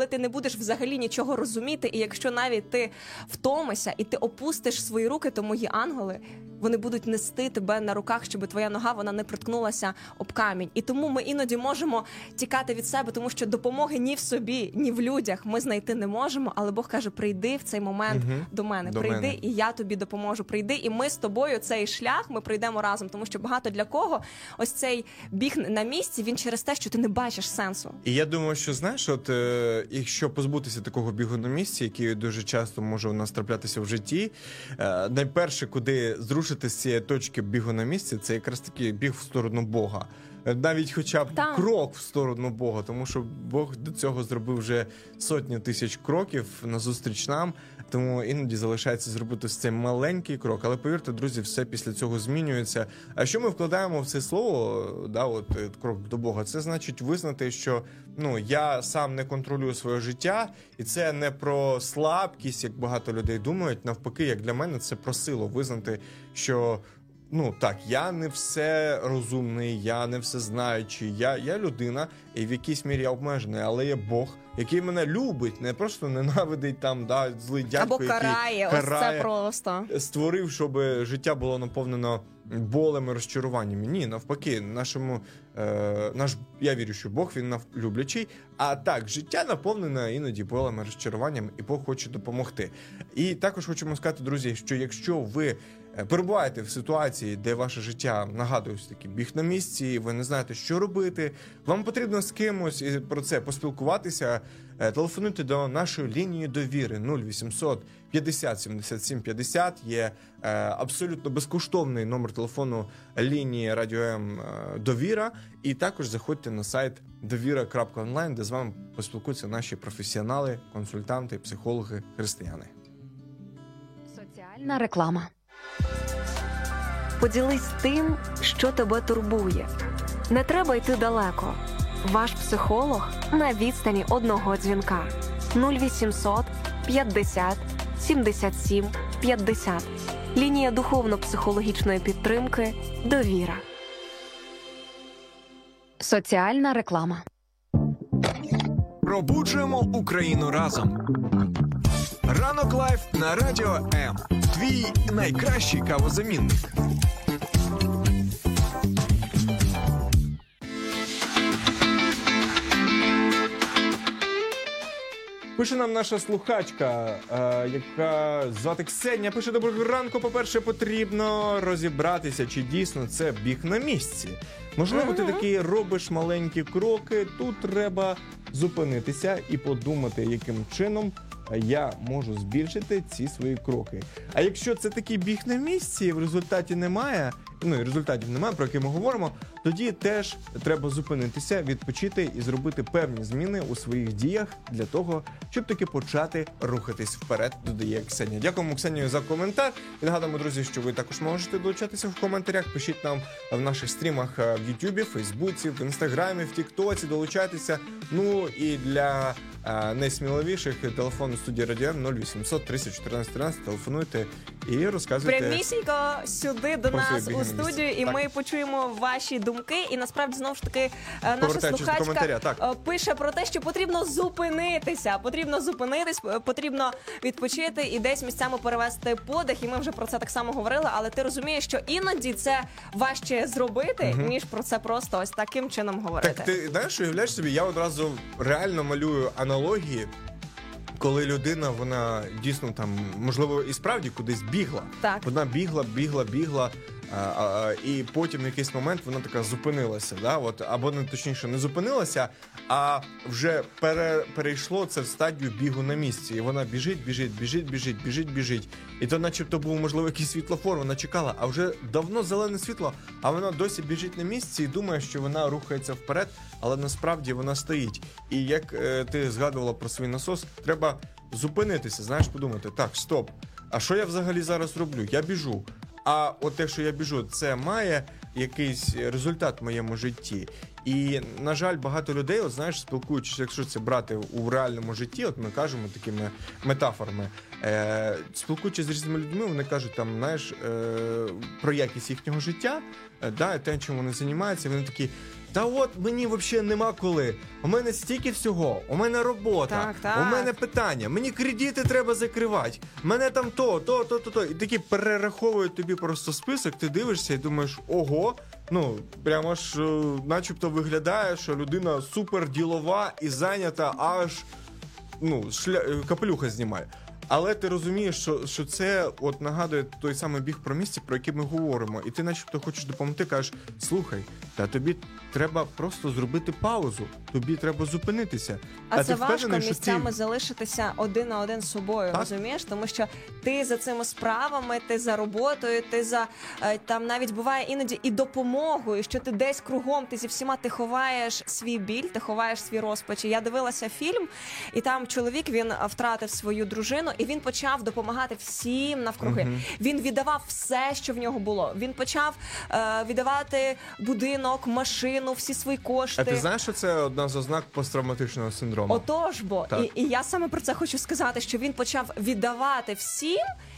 [SPEAKER 3] будеш взагалі нічого розуміти, і якщо навіть ти втомишся і ти опустиш свої руки, то мої ангели, вони будуть нести тебе на руках, щоб твоя нога, вона не приткнулася об камінь. І тому ми іноді можемо тікати від себе, тому що допомоги ні в собі, ні в людях ми знайти не можемо, але Бог каже, прийди в цей момент до мене, прийди, і я тобі допоможу, прийди, і ми з тобою цей шлях, ми пройдемо разом, тому що багато для кого ось цей біг на місці, він через те, що ти не бачиш сенсу.
[SPEAKER 2] І я думаю, що, знаєш, от якщо позбутися такого бігу на місці, який дуже часто може у нас траплятися в житті, найперше, куди зрушити з цієї точки бігу на місці, це якраз таки біг в сторону Бога. Навіть хоча б крок в сторону Бога, тому що Бог до цього зробив вже сотні тисяч кроків назустріч нам, тому іноді залишається зробити цей маленький крок. Але повірте, друзі, все після цього змінюється. А що ми вкладаємо в це слово, крок до Бога? Це значить визнати, що я сам не контролюю своє життя, і це не про слабкість, як багато людей думають. Навпаки, як для мене, це про силу. Визнати, що я не все розумний, я не все знаючий, я людина, і в якійсь мірі я обмежений, але є Бог, який мене любить, не просто ненавидить злий дядько,
[SPEAKER 3] або карає, ось це просто.
[SPEAKER 2] Створив, щоб життя було наповнено болем і розчаруваннями. Ні, навпаки, я вірю, що Бог, він люблячий, а так, життя наповнене іноді болем і розчаруванням, і Бог хоче допомогти. І також хочемо сказати, друзі, що якщо ви перебуваєте в ситуації, де ваше життя нагадує такий біг на місці, і ви не знаєте, що робити, вам потрібно з кимось про це поспілкуватися, телефонуйте до нашої лінії довіри 0800 50 77 50. Є абсолютно безкоштовний номер телефону лінії Радіо М «Довіра». І також заходьте на сайт довіра.онлайн, де з вами поспілкуються наші професіонали, консультанти, психологи, християни.
[SPEAKER 6] Соціальна реклама. Поділись тим, що тебе турбує. Не треба йти далеко. Ваш психолог на відстані одного дзвінка. 0800 50 77 50. Лінія духовно-психологічної підтримки «Довіра». Соціальна реклама.
[SPEAKER 1] Пробуджуємо Україну разом. Ранок Лайф на Радіо М. Твій найкращий кавозамінник.
[SPEAKER 2] Пише нам наша слухачка, яка звати Ксенія, пише: доброго ранку. По-перше, потрібно розібратися, чи дійсно це біг на місці. Можливо, ти такий робиш маленькі кроки, тут треба зупинитися і подумати, яким чином я можу збільшити ці свої кроки. А якщо це такий біг на місці, і в результаті немає, і результатів немає, про які ми говоримо, тоді теж треба зупинитися, відпочити і зробити певні зміни у своїх діях для того, щоб таки почати рухатись вперед, додає Ксенія. Дякуємо, Ксенію, за коментар. І нагадуємо, друзі, що ви також можете долучатися в коментарях. Пишіть нам в наших стрімах в Ютубі, в Фейсбуці, в Інстаграмі, в Тіктоці, долучайтеся. Ну і для найсміливіших телефон у студії Радіо М 0800 30 14 13. Телефонуйте і розказуйте.
[SPEAKER 3] Прямісінько сюди до нас у студію, і ми почуємо ваші думки. І насправді, знову ж таки, наша слухачка пише про те, що потрібно зупинитися, потрібно відпочити і десь місцями перевести подих. І ми вже про це так само говорили, але ти розумієш, що іноді це важче зробити, ніж про це просто ось таким чином говорити.
[SPEAKER 2] Так ти, знаєш, уявляєш собі, я одразу реально малюю аналогії, коли людина, вона дійсно там, можливо, і справді кудись бігла.
[SPEAKER 3] Так.
[SPEAKER 2] Вона бігла, і потім в якийсь момент вона така зупинилася, да? От, або не точніше не зупинилася, а вже перейшло це в стадію бігу на місці. І вона біжить. І то начебто був, можливо, якийсь світлофор, вона чекала, а вже давно зелене світло, а вона досі біжить на місці і думає, що вона рухається вперед, але насправді вона стоїть. І як ти згадувала про свій насос, треба зупинитися, знаєш, подумати: так, стоп, а що я взагалі зараз роблю? Я біжу. А от те, що я біжу, це має якийсь результат в моєму житті. І, на жаль, багато людей, от знаєш, спілкуючись, якщо це брати у реальному житті, от ми кажемо такими метафорами, спілкуючись з різними людьми, вони кажуть там, знаєш, про якість їхнього життя, да, те, чим вони займаються, вони такі: та от мені взагалі нема коли. У мене стільки всього, у мене робота, у мене питання, мені кредити треба закривати, мене там то. І такі перераховують тобі просто список, ти дивишся і думаєш: ого, ну, прямо ж начебто виглядає, що людина супер ділова і зайнята, аж, ну, капелюха знімає. Але ти розумієш, що це от нагадує той самий біг про місце, про який ми говоримо. І ти начебто хочеш допомогти, кажеш: слухай, та тобі треба просто зробити паузу, тобі треба зупинитися.
[SPEAKER 3] А це важко місцями залишитися один на один з собою, розумієш? Тому що ти за цими справами, ти за роботою, ти за, там навіть буває іноді і допомогою, що ти десь кругом, ти зі всіма, ти ховаєш свій біль, ти ховаєш свій розпач. Я дивилася фільм, і там чоловік, він втратив свою дружину, і він почав допомагати всім навкруги. Він віддавав все, що в нього було. Він почав віддавати будинок, машину, всі свої кошти.
[SPEAKER 2] А ти знаєш, що це одна з ознак посттравматичного синдрому?
[SPEAKER 3] Отож бо. І я саме про це хочу сказати, що він почав віддавати всім,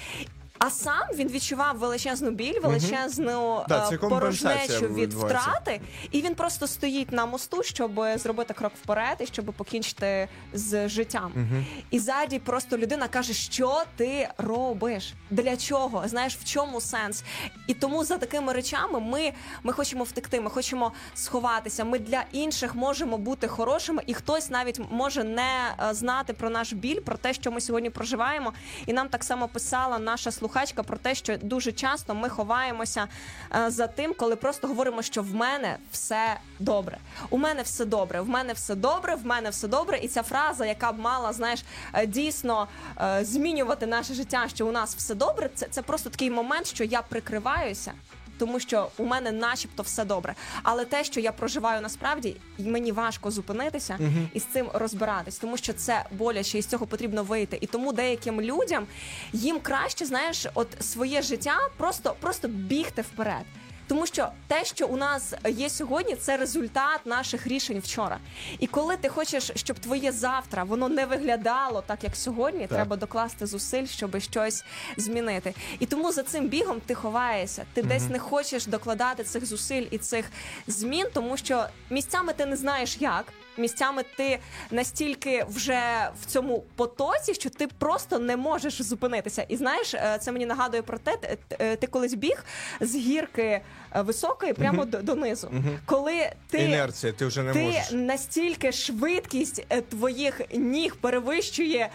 [SPEAKER 3] а сам він відчував величезну біль, величезну порожнечу від втрати, і він просто стоїть на мосту, щоб зробити крок вперед і щоб покінчити з життям. І ззаді просто людина каже: що ти робиш? Для чого? Знаєш, в чому сенс? І тому за такими речами ми хочемо втекти, ми хочемо сховатися, ми для інших можемо бути хорошими, і хтось навіть може не знати про наш біль, про те, що ми сьогодні проживаємо. І нам так само писала наша слухачка про те, що дуже часто ми ховаємося за тим, коли просто говоримо, що в мене все добре. У мене все добре, в мене все добре, в мене все добре. І ця фраза, яка б мала, знаєш, дійсно змінювати наше життя, що у нас все добре, це просто такий момент, що я прикриваюся, тому що у мене начебто все добре. Але те, що я проживаю насправді, мені важко зупинитися і з цим розбиратись, тому що це боляче, і з цього потрібно вийти. І тому деяким людям, їм краще, знаєш, от своє життя просто бігти вперед. Тому що те, що у нас є сьогодні, це результат наших рішень вчора. І коли ти хочеш, щоб твоє завтра, воно не виглядало так, як сьогодні, треба докласти зусиль, щоб щось змінити. І тому за цим бігом ти ховаєшся. Ти десь не хочеш докладати цих зусиль і цих змін, тому що місцями ти не знаєш як. Місцями ти настільки вже в цьому потоці, що ти просто не можеш зупинитися. І знаєш, це мені нагадує про те, ти колись біг з гірки високої прямо донизу. Коли
[SPEAKER 2] інерція, ти вже не можеш.
[SPEAKER 3] Настільки швидкість твоїх ніг перевищує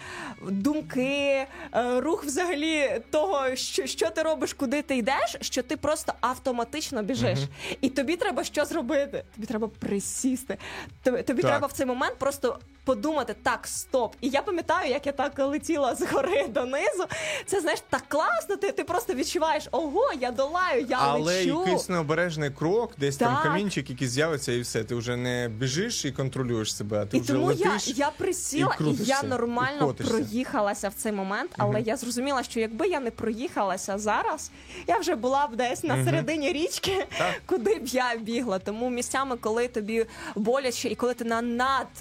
[SPEAKER 3] думки, рух взагалі того, що ти робиш, куди ти йдеш, що ти просто автоматично біжиш. І тобі треба що зробити? Тобі треба присісти. Тобі треба в цей момент просто подумати: так, стоп. І я пам'ятаю, як я так летіла з гори донизу. Це, знаєш, так класно, ти просто відчуваєш: ого, я долаю, я лечу.
[SPEAKER 2] Але якийсь необережний крок, десь там камінчик, який з'явиться, і все. Ти вже не біжиш і контролюєш себе, а ти вже летиш.
[SPEAKER 3] І тому я присіла, і я нормально проїхалася в цей момент, але я зрозуміла, що якби я не проїхалася зараз, я вже була б десь на середині річки, куди б я бігла. Тому місцями, коли тобі боляче і коли ти на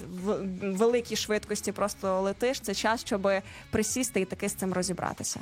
[SPEAKER 3] великій швидкості просто летиш, це час, щоб присісти і таки з цим розібратися.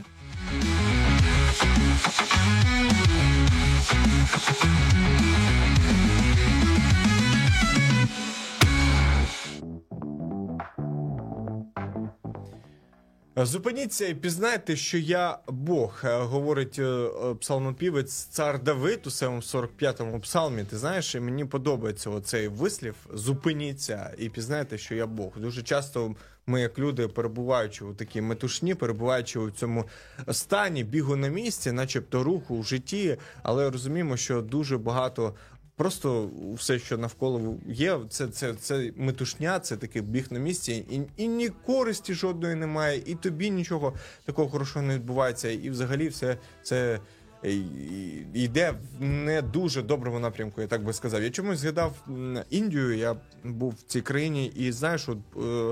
[SPEAKER 2] Зупиніться і пізнайте, що я Бог, говорить псалмопівець цар Давид у своєму 45-му псалмі. Ти знаєш, і мені подобається оцей вислів: зупиніться і пізнайте, що я Бог. Дуже часто ми, як люди, перебуваючи у такій метушні, перебуваючи у цьому стані бігу на місці, начебто руху в житті, але розуміємо, що дуже багато просто все, що навколо є, це метушня, це такий біг на місці, і ні користі жодної немає, і тобі нічого такого хорошого не відбувається, і взагалі все це йде в не дуже доброму напрямку, я так би сказав. Я чомусь згадав Індію, я був в цій країні, і знаєш, от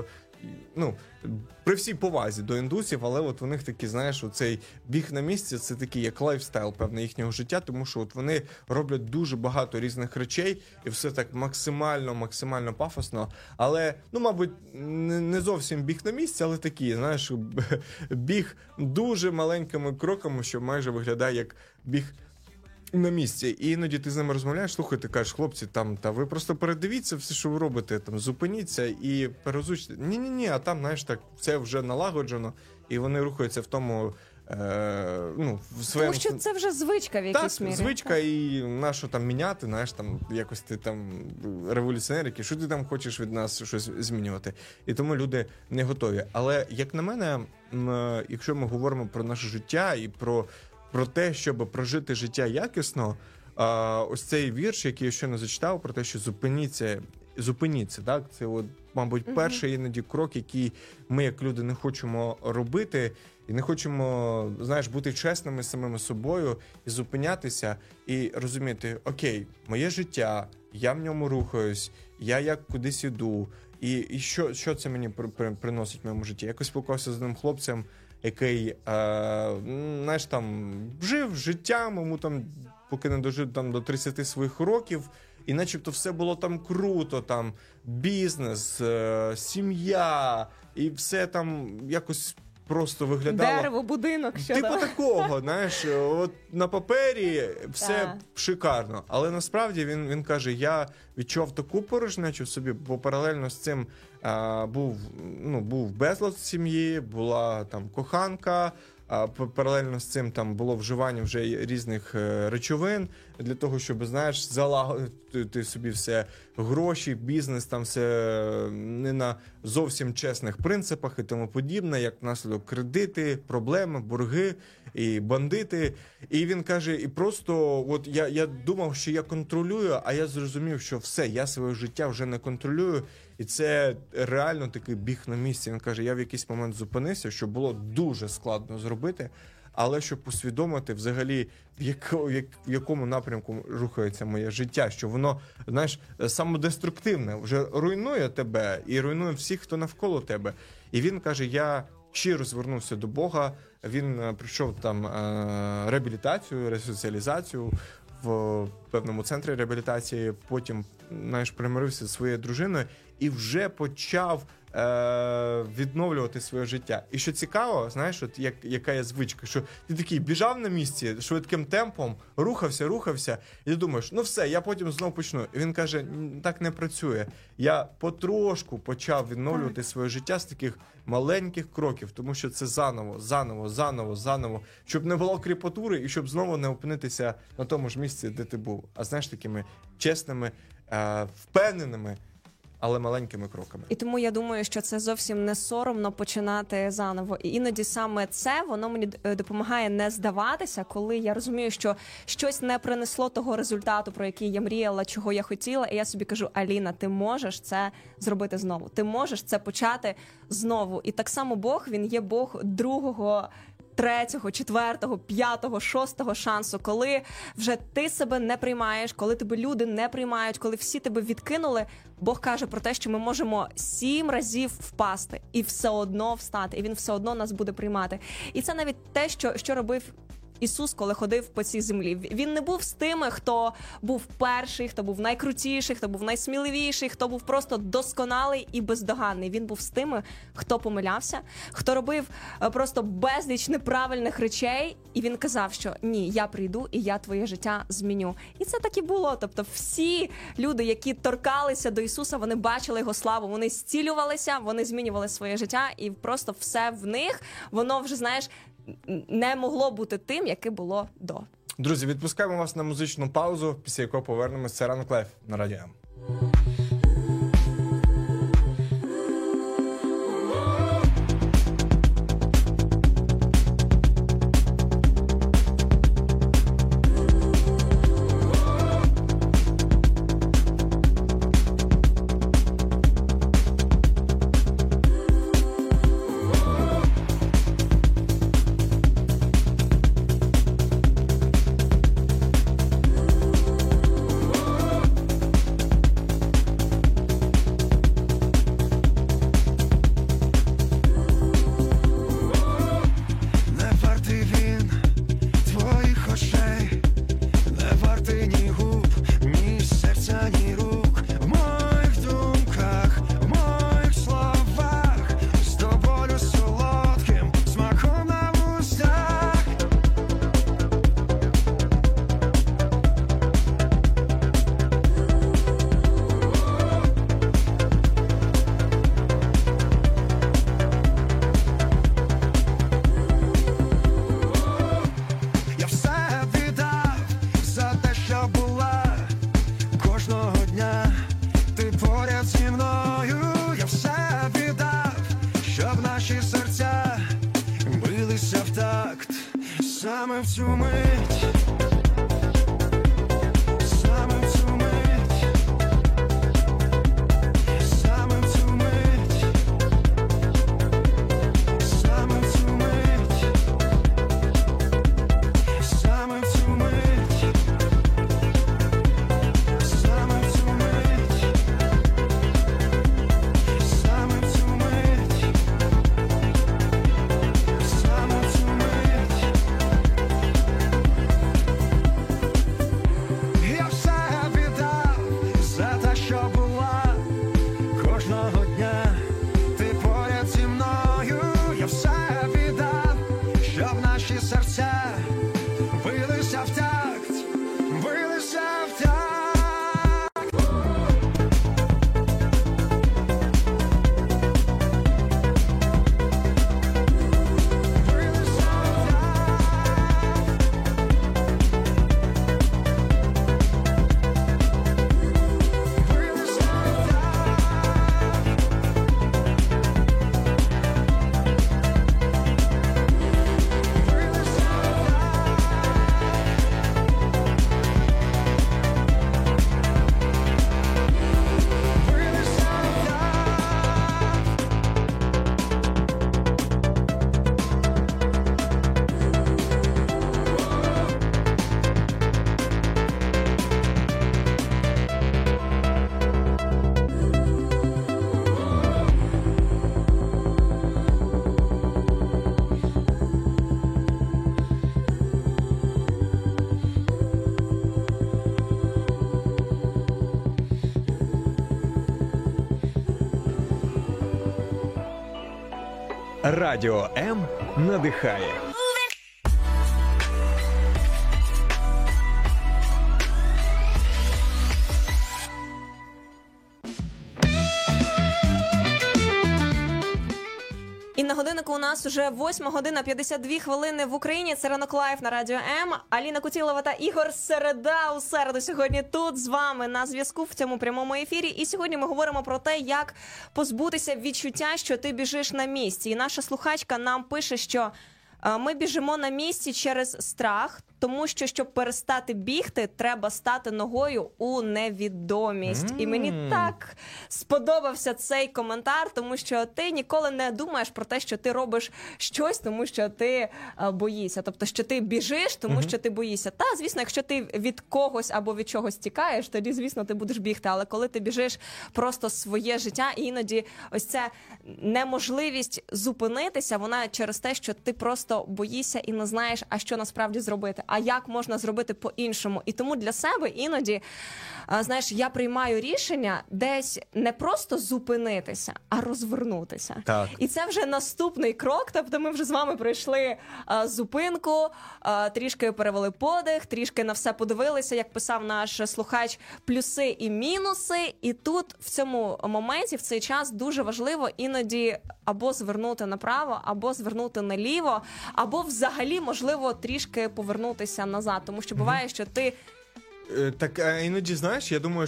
[SPEAKER 2] ну, при всій повазі до індусів, але от у них такі, знаєш, оцей біг на місці, це такий як лайфстайл, певне, їхнього життя, тому що от вони роблять дуже багато різних речей, і все так максимально пафосно, але, ну, мабуть, не зовсім біг на місці, але такий, знаєш, біг дуже маленькими кроками, що майже виглядає як біг на місці. І іноді ти з ними розмовляєш, слухай, ти кажеш, хлопці, там, та ви просто передивіться все, що ви робите, там, зупиніться і переозвучте. Ні, а там, знаєш, так, це вже налагоджено, і вони рухаються в тому, ну, в своєму...
[SPEAKER 3] Тому що це вже звичка в якійсь мірі.
[SPEAKER 2] Так, звичка, і на що там міняти, знаєш, там, якось ти там революціонер, який, що ти там хочеш від нас щось змінювати. І тому люди не готові. Але, як на мене, якщо ми говоримо про наше життя і про те, щоб прожити життя якісно, ось цей вірш, який я щойно зачитав, про те, що зупиніться, так? Це, от, мабуть, перший іноді крок, який ми, як люди, не хочемо робити, і не хочемо, знаєш, бути чесними з самими собою, і зупинятися, і розуміти, окей, моє життя, я в ньому рухаюсь, я як кудись іду, і що це мені приносить в моєму житті? Я якось спілкувався з одним хлопцем, який, знаєш, там, жив життям, йому там, поки не дожив там до 30 своїх років, і начебто все було там круто, там, бізнес, сім'я, і все там якось просто виглядало...
[SPEAKER 3] Дерево, будинок, що
[SPEAKER 2] типу
[SPEAKER 3] там.
[SPEAKER 2] такого, знаєш, от на папері все шикарно, але насправді він каже, я відчував таку порожнечу в собі, бо паралельно з цим був безлад в сім'ї, була там коханка, паралельно з цим там було вживання вже різних речовин для того, щоб, знаєш, залагодити собі все, гроші, бізнес, там все не на зовсім чесних принципах і тому подібне, як наслідок кредити, проблеми, борги і бандити. І він каже, і просто от я думав, що я контролюю, а я зрозумів, що все, я своє життя вже не контролюю, і це реально такий біг на місці. Він каже, я в якийсь момент зупинився, що було дуже складно зробити, але щоб усвідомити взагалі, в якому напрямку рухається моє життя, що воно, знаєш, самодеструктивне, вже руйнує тебе і руйнує всіх, хто навколо тебе. І він каже, я щиро звернувся до Бога, він пройшов там реабілітацію, ресоціалізацію в певному центрі реабілітації, потім, знаєш, примирився зі своєю дружиною і вже почав відновлювати своє життя. І що цікаво, знаєш, от яка є звичка, що ти такий біжав на місці швидким темпом, рухався, і ти думаєш, ну все, я потім знову почну. І він каже, так не працює. Я потрошку почав відновлювати своє життя з таких маленьких кроків, тому що це заново, щоб не було кріпатури і щоб знову не опинитися на тому ж місці, де ти був. А знаєш, такими чесними, впевненими, але маленькими кроками.
[SPEAKER 3] І тому я думаю, що це зовсім не соромно починати заново. І іноді саме це, воно мені допомагає не здаватися, коли я розумію, що щось не принесло того результату, про який я мріяла, чого я хотіла. І я собі кажу, Аліна, ти можеш це зробити знову. Ти можеш це почати знову. І так само Бог, він є Бог другого, третього, четвертого, п'ятого, шостого шансу, коли вже ти себе не приймаєш, коли тебе люди не приймають, коли всі тебе відкинули, Бог каже про те, що ми можемо 7 разів впасти і все одно встати, і Він все одно нас буде приймати. І це навіть те, що робив Ісус, коли ходив по цій землі. Він не був з тими, хто був перший, хто був найкрутіший, хто був найсміливіший, хто був просто досконалий і бездоганний. Він був з тими, хто помилявся, хто робив просто безліч неправильних речей, і він казав, що ні, я прийду і я твоє життя зміню. І це так і було. Тобто всі люди, які торкалися до Ісуса, вони бачили Його славу, вони зцілювалися, вони змінювали своє життя, і просто все в них, воно вже, знаєш, не могло бути тим, яке було до.
[SPEAKER 2] Друзі, відпускаємо вас на музичну паузу, після якої повернемося. Це Ранок Лайф на Радіо М.
[SPEAKER 1] Радіо М надихає.
[SPEAKER 3] І на годиннику у нас уже 8:52 в Україні. Це Ранок Лайф на Радіо М. Аліна Кутілова та Ігор Середа у середу сьогодні тут з вами на зв'язку в цьому прямому ефірі. І сьогодні ми говоримо про те, як позбутися відчуття, що ти біжиш на місці. І наша слухачка нам пише, що ми біжимо на місці через страх, тому що, щоб перестати бігти, треба стати ногою у невідомість. І мені так сподобався цей коментар, тому що ти ніколи не думаєш про те, що ти робиш щось, тому що ти боїшся. Тобто, що ти біжиш, тому що ти боїшся. Та, звісно, якщо ти від когось або від чогось тікаєш, тоді, звісно, ти будеш бігти. Але коли ти біжиш просто своє життя, і іноді ось ця неможливість зупинитися, вона через те, що ти просто боїшся і не знаєш, а що насправді зробити. А як можна зробити по-іншому. І тому для себе іноді, знаєш, я приймаю рішення десь не просто зупинитися, а розвернутися.
[SPEAKER 2] Так.
[SPEAKER 3] І це вже наступний крок. Тобто ми вже з вами пройшли зупинку, трішки перевели подих, трішки на все подивилися, як писав наш слухач, плюси і мінуси. І тут в цьому моменті, в цей час дуже важливо іноді або звернути направо, або звернути наліво, або взагалі, можливо, трішки повернутися назад. Тому що буває, що ти...
[SPEAKER 2] Так, а іноді, знаєш, я думаю,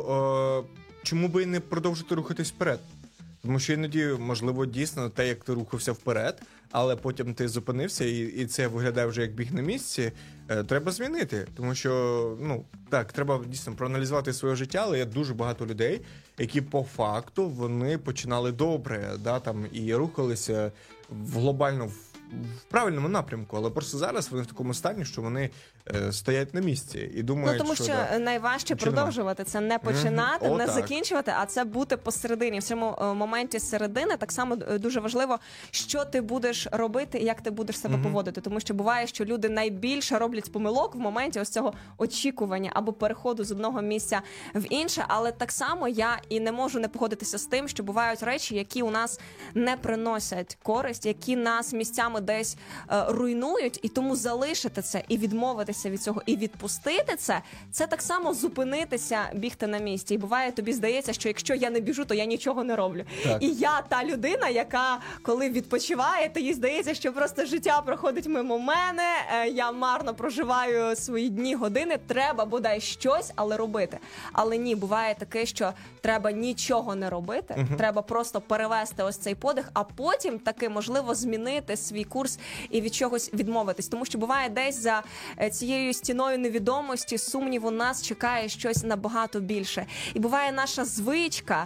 [SPEAKER 2] що чому би і не продовжити рухатись вперед? Тому що іноді, можливо, дійсно те, як ти рухався вперед, але потім ти зупинився, і це виглядає вже як біг на місці, треба змінити. Тому що, ну, так, треба дійсно проаналізувати своє життя, але є дуже багато людей, які по факту, вони починали добре, да, там, і рухалися глобально в правильному напрямку, але просто зараз вони в такому стані, що вони стоять на місці і думають,
[SPEAKER 3] тому що найважче продовжувати це не починати, не закінчувати, а це бути посередині. В цьому моменті середини так само дуже важливо, що ти будеш робити і як ти будеш себе поводити. Тому що буває, що люди найбільше роблять помилок в моменті ось цього очікування або переходу з одного місця в інше. Але так само я і не можу не погодитися з тим, що бувають речі, які у нас не приносять користь, які нас місцями десь руйнують, і тому залишити це і відмовитися від цього, і відпустити це так само зупинитися, бігти на місці. І буває, тобі здається, що якщо я не біжу, то я нічого не роблю.
[SPEAKER 2] Так.
[SPEAKER 3] І я та людина, яка, коли відпочиває, то їй здається, що просто життя проходить мимо мене, я марно проживаю свої дні, години, треба бодай щось, але робити. Але ні, буває таке, що треба нічого не робити, треба просто перевести ось цей подих, а потім таки, можливо, змінити свій курс і від чогось відмовитись. Тому що буває десь за цією стіною невідомості, сумніву, нас чекає щось набагато більше. І буває наша звичка,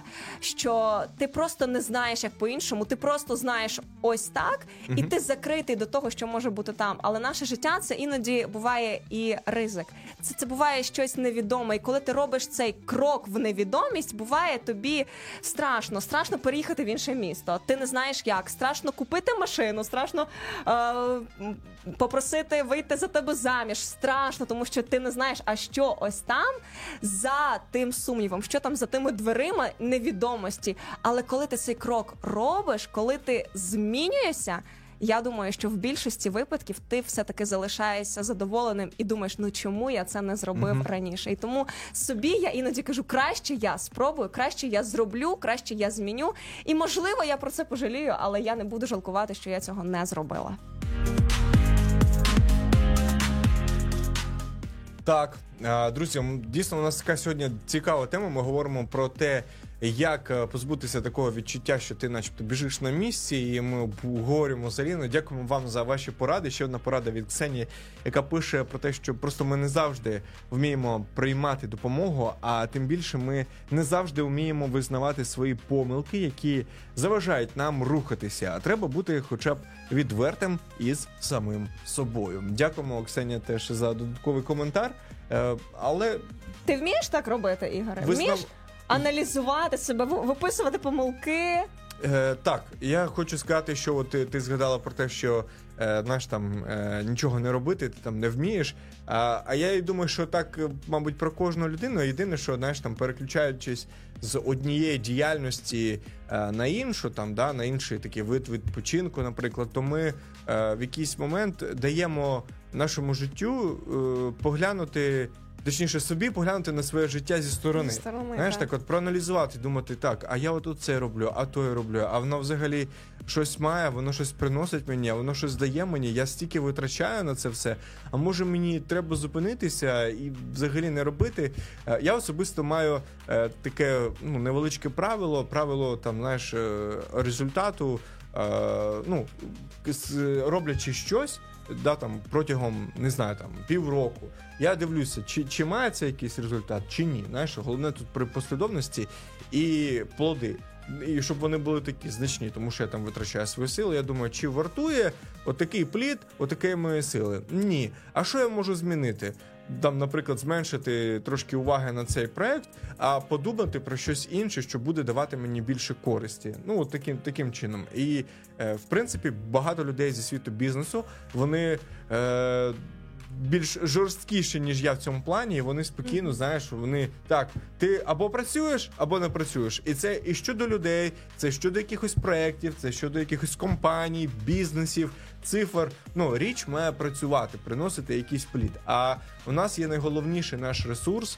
[SPEAKER 3] що ти просто не знаєш, як по-іншому, ти просто знаєш ось так, і ти закритий до того, що може бути там. Але наше життя, це іноді буває і ризик. Це буває щось невідоме. І коли ти робиш цей крок в невідомість, буває тобі страшно переїхати в інше місто. Ти не знаєш як. Страшно купити машину, страшно попросити вийти за тебе заміж. Страшно, тому що ти не знаєш, а що ось там за тим сумнівом, що там за тими дверима невідомості. Але коли ти цей крок робиш, коли ти змінюєшся, я думаю, що в більшості випадків ти все-таки залишаєшся задоволеним і думаєш, ну чому я це не зробив раніше. І тому собі я іноді кажу, краще я спробую, краще я зроблю, краще я зміню. І можливо, я про це пожалію, але я не буду жалкувати, що я цього не зробила.
[SPEAKER 2] Так, друзі, дійсно у нас така сьогодні цікава тема. Ми говоримо про те, як позбутися такого відчуття, що ти начебто біжиш на місці, і ми говоримо з Аліною. Дякуємо вам за ваші поради. Ще одна порада від Ксенії, яка пише про те, що просто ми не завжди вміємо приймати допомогу, а тим більше ми не завжди вміємо визнавати свої помилки, які заважають нам рухатися. А треба бути хоча б відвертим із самим собою. Дякуємо, Ксенія, теж за додатковий коментар. Але
[SPEAKER 3] ти вмієш так робити, Ігоре? Вмієш аналізувати себе, виписувати помилки?
[SPEAKER 2] Так, я хочу сказати, що от ти згадала про те, що знаєш, там нічого не робити, ти там не вмієш. А я і думаю, що так, мабуть, про кожну людину. Єдине, що, знаєш, там переключаючись з однієї діяльності на іншу, там, да, на інший такий вид відпочинку, наприклад, то ми в якийсь момент даємо нашому життю поглянути. Точніше, собі поглянути на своє життя зі сторони. Знаєш, так от проаналізувати, думати, так, а я от це роблю, а то я роблю, а воно взагалі щось має, воно щось приносить мені, а воно щось дає мені, я стільки витрачаю на це все, а може мені треба зупинитися і взагалі не робити. Я особисто маю таке невеличке правило там, знаєш, результату, роблячи щось, да, там, протягом, не знаю, там, півроку, я дивлюся, чи має це якийсь результат, чи ні. Знаєш, головне тут при послідовності і плоди. І щоб вони були такі значні, тому що я там витрачаю свої сили. Я думаю, чи вартує отакий плід, отакої моєї сили? Ні. А що я можу змінити? Там, наприклад, зменшити трошки уваги на цей проект, а подумати про щось інше, що буде давати мені більше користі. От таким чином. І, в принципі, багато людей зі світу бізнесу, вони більш жорсткіші, ніж я в цьому плані, і вони спокійно, знаєш, вони так, ти або працюєш, або не працюєш. І це і щодо людей, це щодо якихось проєктів, це щодо якихось компаній, бізнесів, цифр. Річ має працювати, приносити якийсь плід. А у нас є найголовніший наш ресурс,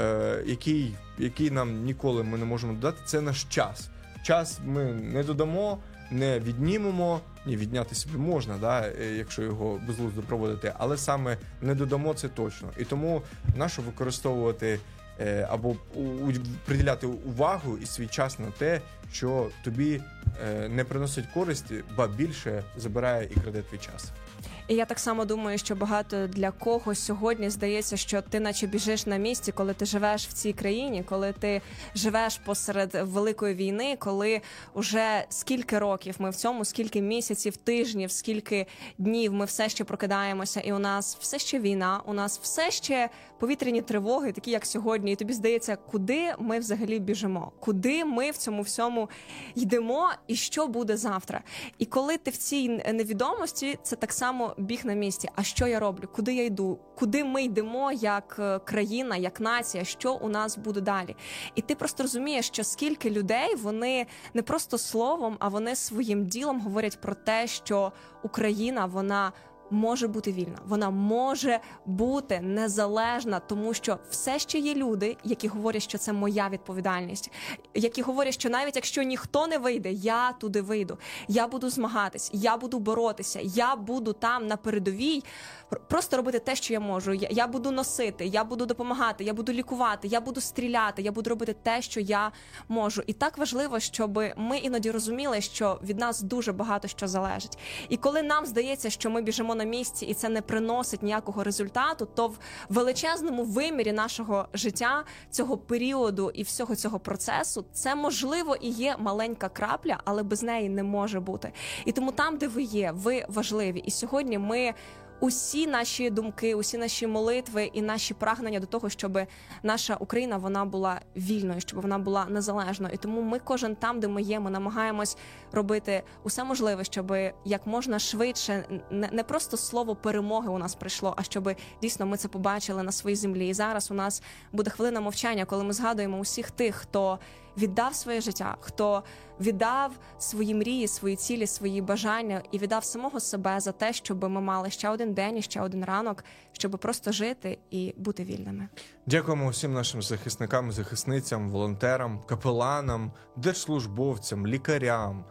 [SPEAKER 2] який нам ніколи ми не можемо додати, це наш час. Час ми не додамо, не віднімемо, відняти собі можна, да, якщо його безглуздо проводити, але саме не додамо, це точно. І тому нащо використовувати або приділяти увагу і свій час на те, що тобі не приносить користі, ба більше забирає і краде твій час.
[SPEAKER 3] І я так само думаю, що багато для кого сьогодні здається, що ти наче біжиш на місці, коли ти живеш в цій країні, коли ти живеш посеред великої війни, коли уже скільки років ми в цьому, скільки місяців, тижнів, скільки днів ми все ще прокидаємося, і у нас все ще війна, у нас все ще повітряні тривоги, такі як сьогодні, і тобі здається, куди ми взагалі біжимо, куди ми в цьому всьому йдемо і що буде завтра. І коли ти в цій невідомості, це так само біг на місці. А що я роблю? Куди я йду? Куди ми йдемо як країна, як нація? Що у нас буде далі? І ти просто розумієш, що скільки людей, вони не просто словом, а вони своїм ділом говорять про те, що Україна, вона може бути вільна, вона може бути незалежна, тому що все ще є люди, які говорять, що це моя відповідальність, які говорять, що навіть якщо ніхто не вийде, я туди вийду, я буду змагатись, я буду боротися, я буду там на передовій, просто робити те, що я можу, я буду носити, я буду допомагати, я буду лікувати, я буду стріляти, я буду робити те, що я можу. І так важливо, щоб ми іноді розуміли, що від нас дуже багато що залежить. І коли нам здається, що ми біжимо на місці і це не приносить ніякого результату, то в величезному вимірі нашого життя, цього періоду і всього цього процесу, це можливо і є маленька крапля, але без неї не може бути. І тому там, де ви є, ви важливі. І сьогодні ми усі наші думки, усі наші молитви і наші прагнення до того, щоб наша Україна, вона була вільною, щоб вона була незалежною. І тому ми кожен там, де ми є, ми намагаємось робити усе можливе, щоб як можна швидше, не просто слово перемоги у нас прийшло, а щоб дійсно ми це побачили на своїй землі. І зараз у нас буде хвилина мовчання, коли ми згадуємо усіх тих, хто віддав своє життя, хто віддав свої мрії, свої цілі, свої бажання і віддав самого себе за те, щоб ми мали ще один день і ще один ранок, щоб просто жити і бути вільними.
[SPEAKER 2] Дякуємо всім нашим захисникам, захисницям, волонтерам, капеланам, держслужбовцям, лікарям,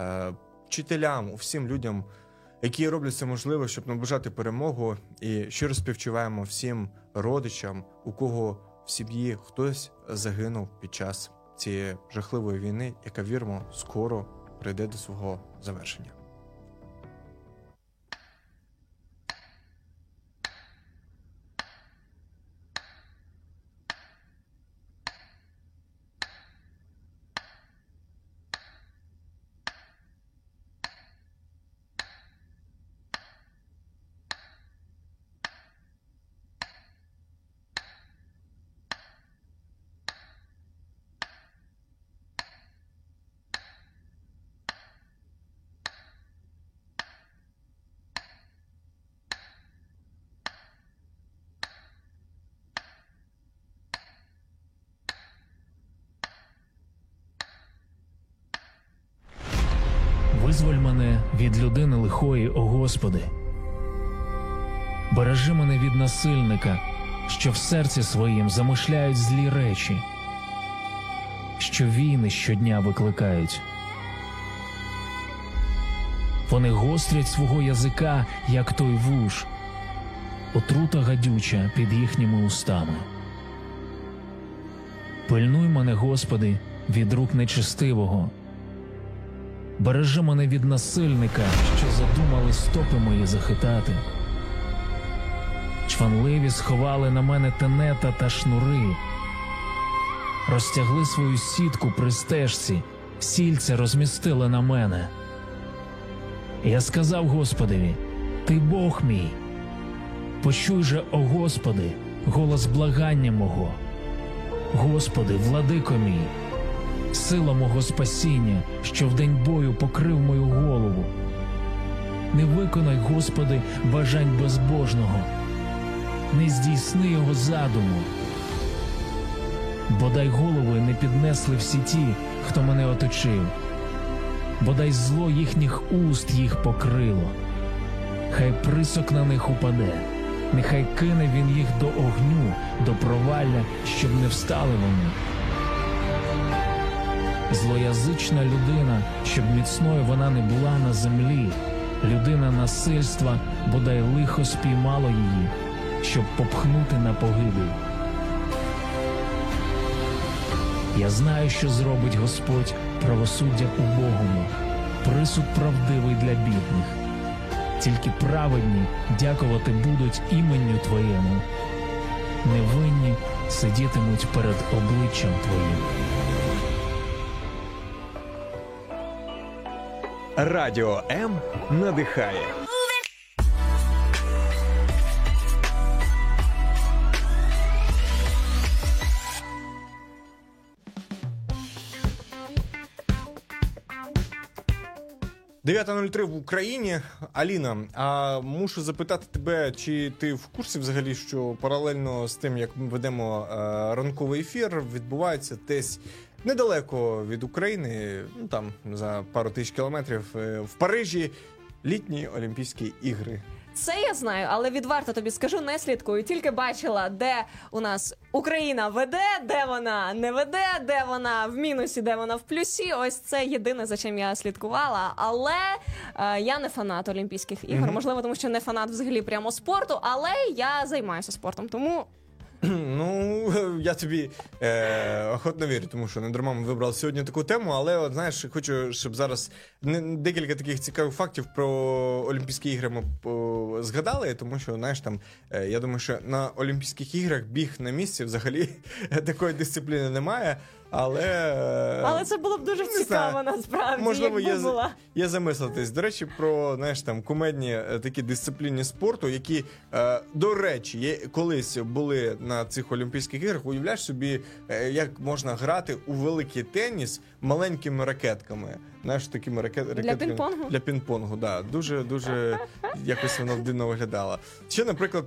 [SPEAKER 2] вчителям, всім людям, які роблять це можливе, щоб наближати перемогу. І щиро співчуваємо всім родичам, у кого в сім'ї хтось загинув під час цієї жахливої війни, яка, віримо, скоро прийде до свого завершення.
[SPEAKER 7] Визволь мене від людини лихої, о Господи. Бережи мене від насильника, що в серці своїм замишляють злі речі, що війни щодня викликають. Вони гострять свого язика, як той вуж, отрута гадюча під їхніми устами. Пильнуй мене, Господи, від рук нечестивого. Бережи мене від насильника, що задумали стопи мої захитати. Чванливі сховали на мене тенета та шнури, розтягли свою сітку при стежці, сільце розмістили на мене. Я сказав Господеві: «Ти Бог мій». Почуй же, о Господи, голос благання мого. Господи, владико мій, сила мого спасіння, що в день бою покрив мою голову. Не виконай, Господи, бажань безбожного, не здійсни його задуму. Бодай голови не піднесли всі ті, хто мене оточив. Бодай зло їхніх уст їх покрило. Хай присок на них упаде, нехай кине він їх до огню, до провалля, щоб не встали вони. Злоязична людина, щоб міцною вона не була на землі, людина насильства, бодай лихо спіймало її, щоб попхнути на погибель. Я знаю, що зробить Господь правосуддя убогому, присуд правдивий для бідних. Тільки праведні дякувати будуть іменню Твоєму, невинні сидітимуть перед обличчям Твоїм.
[SPEAKER 1] Радіо М надихає.
[SPEAKER 2] «9:03 в Україні. Аліна, а мушу запитати тебе, чи ти в курсі взагалі, що паралельно з тим, як ми ведемо ранковий ефір, відбувається десь недалеко від України, ну там за пару тисяч кілометрів, в Парижі літні Олімпійські ігри.
[SPEAKER 3] Це я знаю, але відверто тобі скажу, не слідкую. Тільки бачила, де у нас Україна веде, де вона не веде, де вона в мінусі, де вона в плюсі. Ось це єдине, за чим я слідкувала. Але я не фанат Олімпійських ігор. Можливо, тому що не фанат взагалі прямо спорту, але я займаюся спортом, тому...
[SPEAKER 2] Ну, я тобі охотно вірю, тому що не дарма ми вибрали сьогодні таку тему, але, от, знаєш, хочу, щоб зараз декілька таких цікавих фактів про Олімпійські ігри ми згадали, тому що, знаєш, там, я думаю, що на Олімпійських іграх біг на місці взагалі такої дисципліни немає, але
[SPEAKER 3] це було б дуже цікаво, насправді,
[SPEAKER 2] можливо,
[SPEAKER 3] якби була.
[SPEAKER 2] є замислитись. До речі, про, знаєш, там, кумедні такі дисципліни спорту, які, до речі, колись були на цих Олімпійських іграх. Уявляєш собі, як можна грати у великий теніс маленькими ракетками. Знаєш, такими ракетками.
[SPEAKER 3] Для пінг-понгу?
[SPEAKER 2] Для пінг-понгу, да. Дуже якось воно дивно виглядало. Ще, наприклад,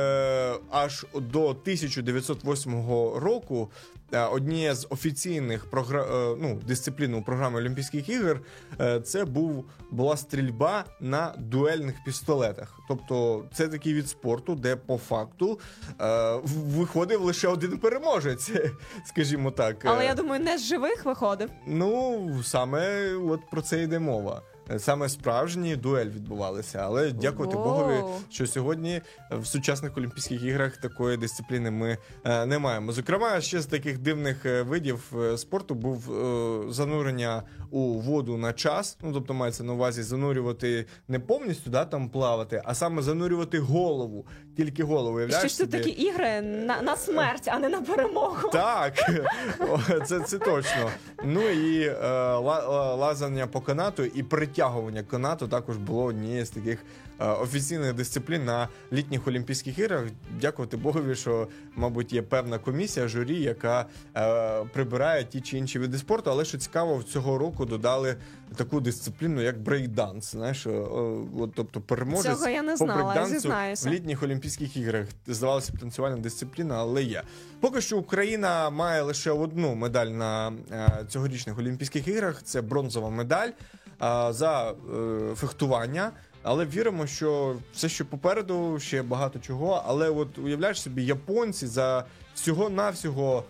[SPEAKER 2] аж до 1908 року однією з офіційних дисциплін у програмі Олімпійських ігор це була стрільба на дуельних пістолетах. Тобто це такий від спорту, де по факту виходив лише один переможець, скажімо так.
[SPEAKER 3] Але я думаю, не з живих виходив.
[SPEAKER 2] Ну, саме от про це йде мова. Саме справжні дуель відбувалися, але дякувати Богові, що сьогодні в сучасних Олімпійських іграх такої дисципліни ми не маємо. Зокрема, ще з таких дивних видів спорту був занурення у воду на час, ну, тобто мається на увазі занурювати не повністю, да, там плавати, а саме занурювати голову, тільки голову.
[SPEAKER 3] Що ж це такі ігри на смерть, а не на перемогу?
[SPEAKER 2] Так, це точно. Ну і лазання по канату і притягування канату також було однією з таких офіційних дисциплін на літніх Олімпійських іграх. Дякувати Богові, що, мабуть, є певна комісія, журі, яка прибирає ті чи інші види спорту. Але, що цікаво, цього року додали таку дисципліну, як брейк-данс. Знаєш, тобто переможець
[SPEAKER 3] цього я не
[SPEAKER 2] по
[SPEAKER 3] знала,
[SPEAKER 2] брейк-дансу в літніх Олімпійських іграх. Здавалося б, танцювальна дисципліна, але є. Поки що Україна має лише одну медаль на цьогорічних Олімпійських іграх. Це бронзова медаль. за фехтування. Але віримо, що все, що попереду, ще багато чого. Але от уявляєш собі, японці за всього-навсього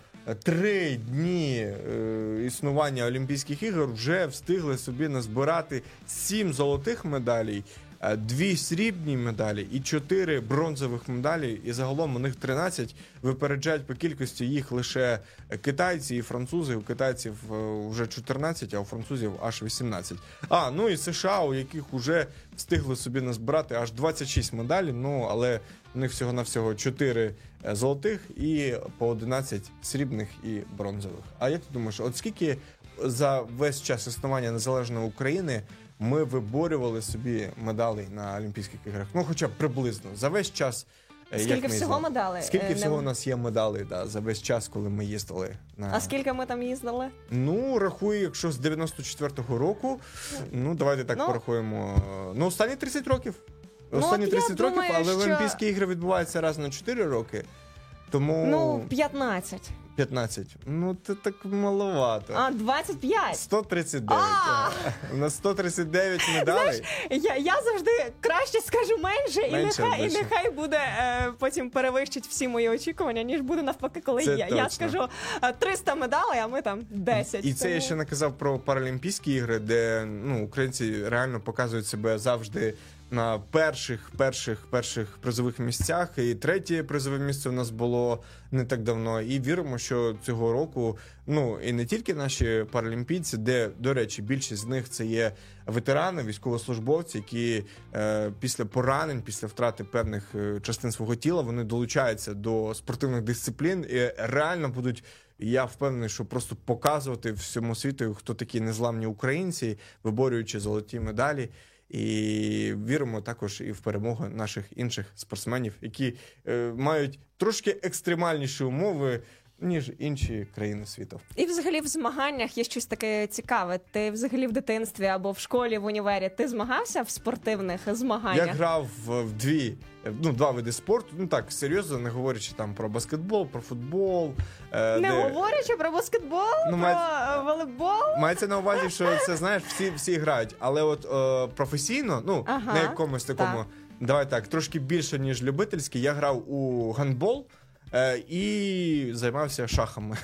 [SPEAKER 2] 3 дні існування Олімпійських ігор вже встигли собі назбирати 7 золотих медалей, 2 срібні медалі і 4 бронзових медалі. І загалом у них 13, випереджають по кількості їх лише китайці і французи. У китайців вже 14, а у французів аж 18. Ну і США, у яких вже встигли собі назбирати аж 26 медалей, але у них всього-навсього 4 золотих і по 11 срібних і бронзових. А як ти думаєш, от скільки за весь час існування незалежної України ми виборювали собі медалей на Олімпійських іграх? Хоча б приблизно. За весь час.
[SPEAKER 3] Скільки всього медалей?
[SPEAKER 2] Скільки всього у нас є медалей за весь час, коли ми їздили?
[SPEAKER 3] А скільки ми там їздили?
[SPEAKER 2] Рахую, якщо з 94-го року, давайте так порахуємо. Останні 30 років. Останні 30 років, але Олімпійські ігри відбуваються раз на 4 роки. Тому...
[SPEAKER 3] 15.
[SPEAKER 2] 15. Це так маловато.
[SPEAKER 3] 25.
[SPEAKER 2] 139. У нас 139 медалей.
[SPEAKER 3] Я завжди краще скажу менше, і нехай буде потім перевищить всі мої очікування, ніж буде навпаки, коли я скажу 300 медалей, а ми там 10.
[SPEAKER 2] І це я ще не казав про Паралімпійські ігри, де українці реально показують себе завжди на перших призових місцях. І 3-є призове місце у нас було не так давно. І віримо, що цього року, і не тільки наші паралімпійці, де, до речі, більшість з них це є ветерани, військовослужбовці, які після поранень, після втрати певних частин свого тіла, вони долучаються до спортивних дисциплін і реально будуть, я впевнений, що просто показувати всьому світу, хто такі незламні українці, виборюючи золоті медалі. І віримо також і в перемогу наших інших спортсменів, які мають трошки екстремальніші умови, ніж інші країни світу.
[SPEAKER 3] І взагалі в змаганнях є щось таке цікаве. Ти взагалі в дитинстві або в школі, в універі, ти змагався в спортивних змаганнях?
[SPEAKER 2] Я грав в 2 види спорту, так, серйозно, не говорячи там про баскетбол, про футбол.
[SPEAKER 3] Говорячи про баскетбол, про волейбол?
[SPEAKER 2] Мається на увазі, що це, знаєш, всі грають, але от професійно, на якомусь такому, давай так, трошки більше, ніж любительський, я грав у гандбол, і займався шахами.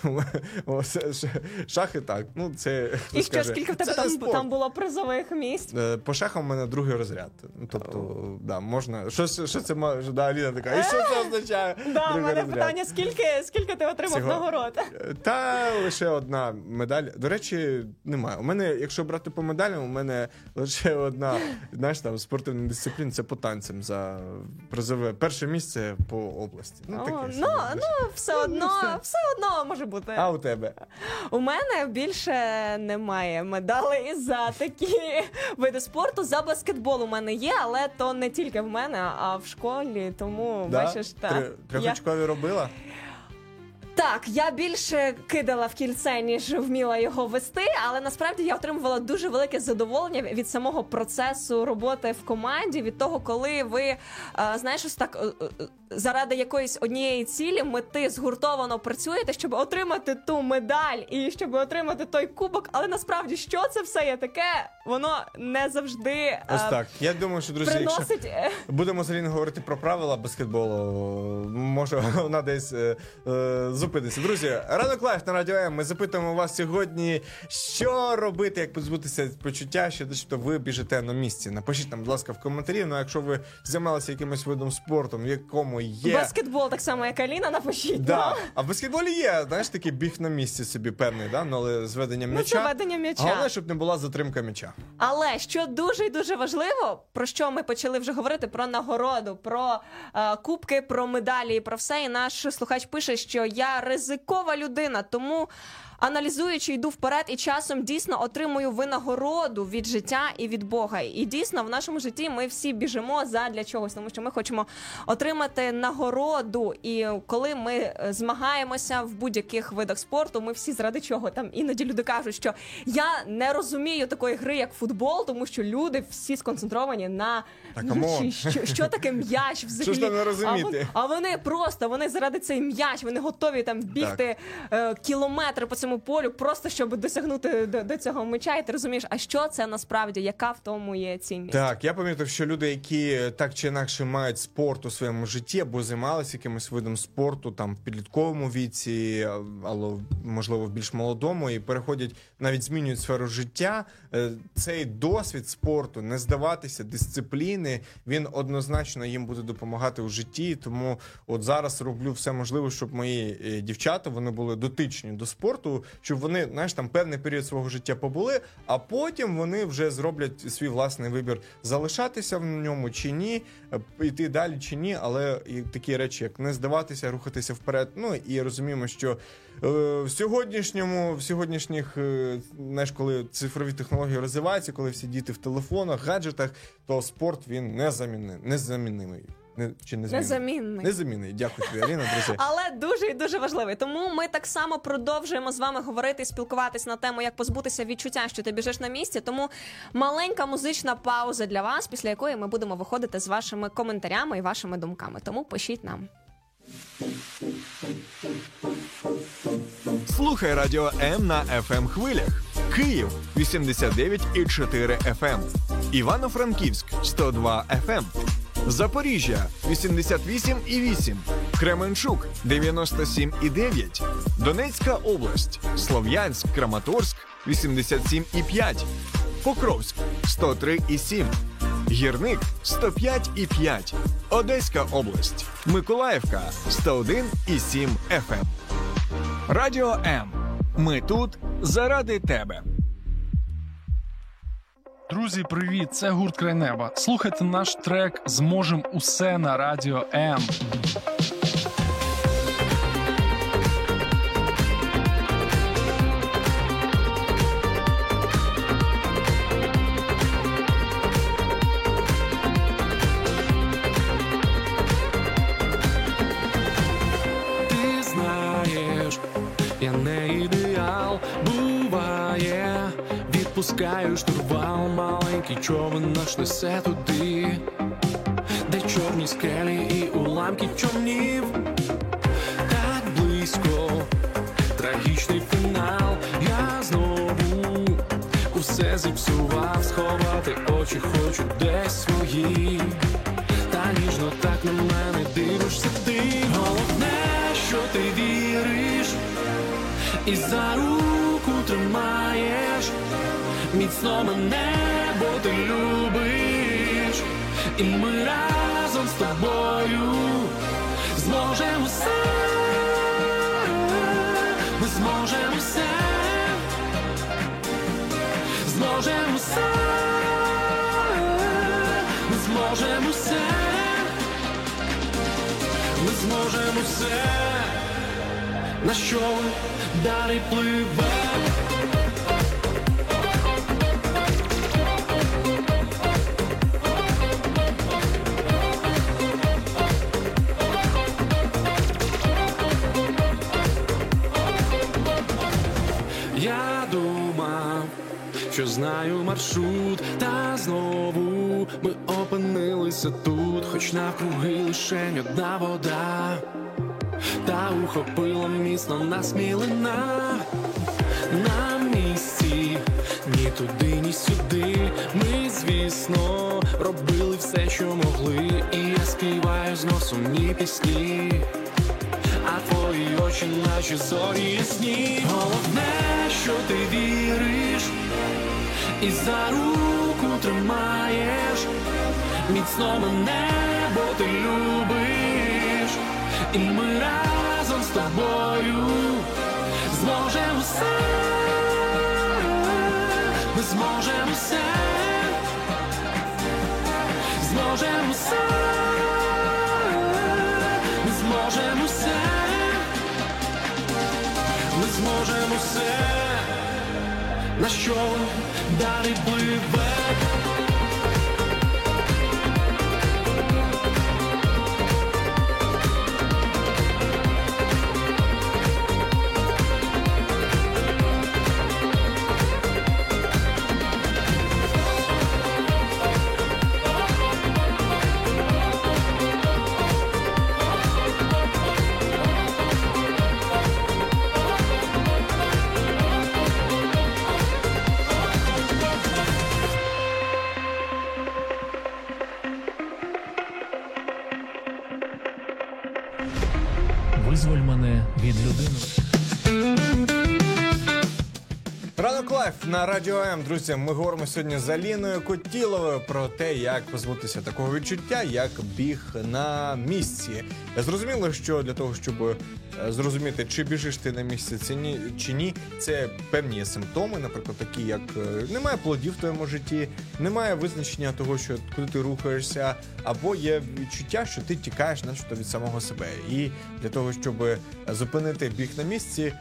[SPEAKER 2] Шахи так. Це
[SPEAKER 3] і що, скільки в тебе там було призових місць?
[SPEAKER 2] По шахам у мене 2-й розряд. Тобто, можна. Що це може? Аліна така. І що це означає?
[SPEAKER 3] У мене питання, скільки ти отримав нагород?
[SPEAKER 2] Та лише 1 медаль. До речі, немає. У мене, якщо брати по медалям, у мене лише 1, знаєш, там спортивна дисципліна, це по танцям за призове 1-е місце по області.
[SPEAKER 3] Все одно може бути.
[SPEAKER 2] А у тебе?
[SPEAKER 3] У мене більше немає медалей за такі види спорту. За баскетбол у мене є, але то не тільки в мене, а в школі, тому, бачиш, так.
[SPEAKER 2] Трьохочкові робила?
[SPEAKER 3] Так, я більше кидала в кільце, ніж вміла його вести, але насправді я отримувала дуже велике задоволення від самого процесу роботи в команді, від того, коли ви, знаєш, ось так, заради якоїсь однієї цілі, мети згуртовано працюєте, щоб отримати ту медаль і щоб отримати той кубок, але насправді, що це все є таке, воно не завжди
[SPEAKER 2] ось так. Я думаю, що, друзі,
[SPEAKER 3] приносить...
[SPEAKER 2] якщо будемо з Аліною говорити про правила баскетболу, може вона десь зупиниться. Друзі, Ранок Лайф на Радіо М. Ми запитуємо вас сьогодні, що робити, як позбутися почуття, що ви біжите на місці. Напишіть нам, будь ласка, в коментарі. Ну, якщо ви займалися якимось видом спорту, в якому є...
[SPEAKER 3] Баскетбол, так само, як Аліна, напишіть.
[SPEAKER 2] Да. А в баскетболі є, знаєш, такий біг на місці собі певний, але з веденням м'яча.
[SPEAKER 3] Це ведення м'яча.
[SPEAKER 2] Головне, щоб не була затримка м'яча.
[SPEAKER 3] Але, що дуже і дуже важливо, про що ми почали вже говорити, про нагороду, про кубки, про медалі і про все. І наш слухач пише, що я ризикова людина, тому аналізуючи, йду вперед і часом дійсно отримую винагороду від життя і від Бога. І дійсно в нашому житті ми всі біжимо задля чогось, тому що ми хочемо отримати отримати нагороду. І коли ми змагаємося в будь-яких видах спорту, ми всі заради чого? Там іноді люди кажуть, що я не розумію такої гри, як футбол, тому що люди всі сконцентровані на м'ячі. Що таке м'яч взагалі?
[SPEAKER 2] Що ж там не розуміти?
[SPEAKER 3] А вони заради цей м'яч, вони готові там бігти кілометри по цьому полю, просто щоб досягнути до цього м'яча. І ти розумієш, а що це насправді, яка в тому є цінність?
[SPEAKER 2] Так, я помітив, що люди, які так чи інакше мають спорт у своєму житті або займалися якимось видом спорту там в підлітковому віці, або можливо в більш молодому, і переходять, навіть змінюють сферу життя, цей досвід спорту, не здаватися, дисципліни, він однозначно їм буде допомагати у житті. Тому от зараз роблю все можливе, щоб мої дівчата, вони були дотичні до спорту, щоб вони, знаєш, там певний період свого життя побули, а потім вони вже зроблять свій власний вибір, залишатися в ньому чи ні, йти далі чи ні, але і такі речі, як не здаватися, рухатися вперед. Ну і розуміємо, що в сьогоднішніх, знаєш, коли цифрові технології розвиваються, коли всі діти в телефонах, гаджетах, то спорт, він незамінний. Незамінний. Дякую тобі, Аліна, друзі.
[SPEAKER 3] Але дуже і дуже важливий. Тому ми так само продовжуємо з вами говорити і спілкуватись на тему, як позбутися відчуття, що ти біжиш на місці. Тому маленька музична пауза для вас, після якої ми будемо виходити з вашими коментарями і вашими думками. Тому пишіть нам.
[SPEAKER 1] Слухай Радіо М на FM хвилях. Київ 89,4 FM. Івано-Франківськ 102 FM. Запоріжжя 88,8. Кременчук 97,9. Донецька область. Слов'янськ, Краматорськ 87,5. Покровськ 103,7. Гірник 105,5. Одеська область. Миколаївка 101,7 FM. Радіо М. Ми тут заради тебе.
[SPEAKER 8] Друзі, привіт! Це гурт «Край неба». Слухайте наш трек «Зможем усе» на Радіо М.
[SPEAKER 9] Ти знаєш, я не ідеал, буває. Відпускаю штурвал, маленький човен наш несе туди, де чорні скелі і уламки човнів. Так близько, трагічний фінал. Я знову усе зіпсував, сховати очі хочу десь свої. Та ніжно так на мене дивишся ти. Головне, що ти віриш і за руку тримаєш міцно мене, бо ти любиш, і ми разом з тобою зможемо все, ми зможемо все, зможемо все, ми зможемо все, ми зможемо все, на що далі пливе. Я думав, що знаю маршрут, та знову ми опинилися тут, хоч навкруги лишень одна вода, та ухопила міцно нас мілина. На місці, ні туди, ні сюди, ми, звісно, робили все, що могли, і я співаю знов сумні пісні, а твої очі наче зорі ясні. Головне, що ти віриш і за руку тримаєш міцно мене, бо ти любиш, і ми разом з тобою зможемо все, ми зможемо все, зможемо все, ми зможемо все, ми зможемо все, на що далі пливе.
[SPEAKER 2] Ранок Лайф на Радіо М. Друзі, ми говоримо сьогодні з Аліною Котіловою про те, як позбутися такого відчуття, як біг на місці. Зрозуміло, що для того, щоб зрозуміти, чи біжиш ти на місці чи ні, це певні симптоми, наприклад, такі як немає плодів в твоєму житті, немає визначення того, що куди ти рухаєшся, або є відчуття, що ти тікаєш начебто від самого себе. І для того, щоб зупинити біг на місці,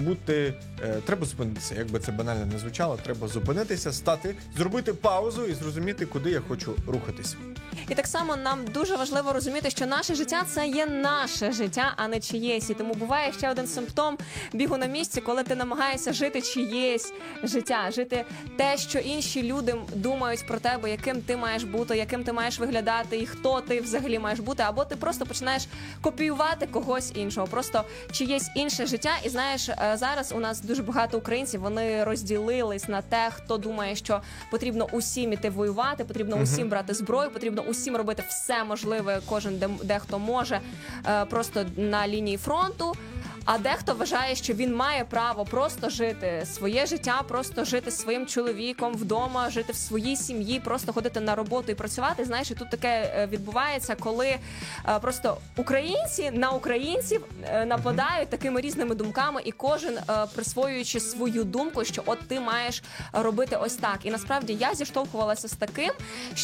[SPEAKER 2] треба зупинитися, як би це банально не звучало, треба зупинитися, стати, зробити паузу і зрозуміти, куди я хочу рухатись.
[SPEAKER 3] І так само нам дуже важливо розуміти, що наше життя – це є наше життя, а не чиєсь. І тому буває ще один симптом бігу на місці, коли ти намагаєшся жити чиєсь життя, жити те, що інші люди думають про тебе, яким ти маєш бути, яким ти маєш виглядати і хто ти взагалі маєш бути, або ти просто починаєш копіювати когось іншого, просто чиєсь інше життя. І знаєш, зараз у нас дуже багато українців, вони розділились на те, хто думає, що потрібно усім іти воювати, потрібно усім брати зброю, потрібно усім робити все можливе, кожен де-хто може, просто на лінії фронту. А дехто вважає, що він має право просто жити своє життя, просто жити своїм чоловіком вдома, жити в своїй сім'ї, просто ходити на роботу і працювати. Знаєш, і тут таке відбувається, коли просто українці на українців нападають такими різними думками, і кожен присвоюючи свою думку, що от ти маєш робити ось так. І насправді я зіштовхувалася з таким,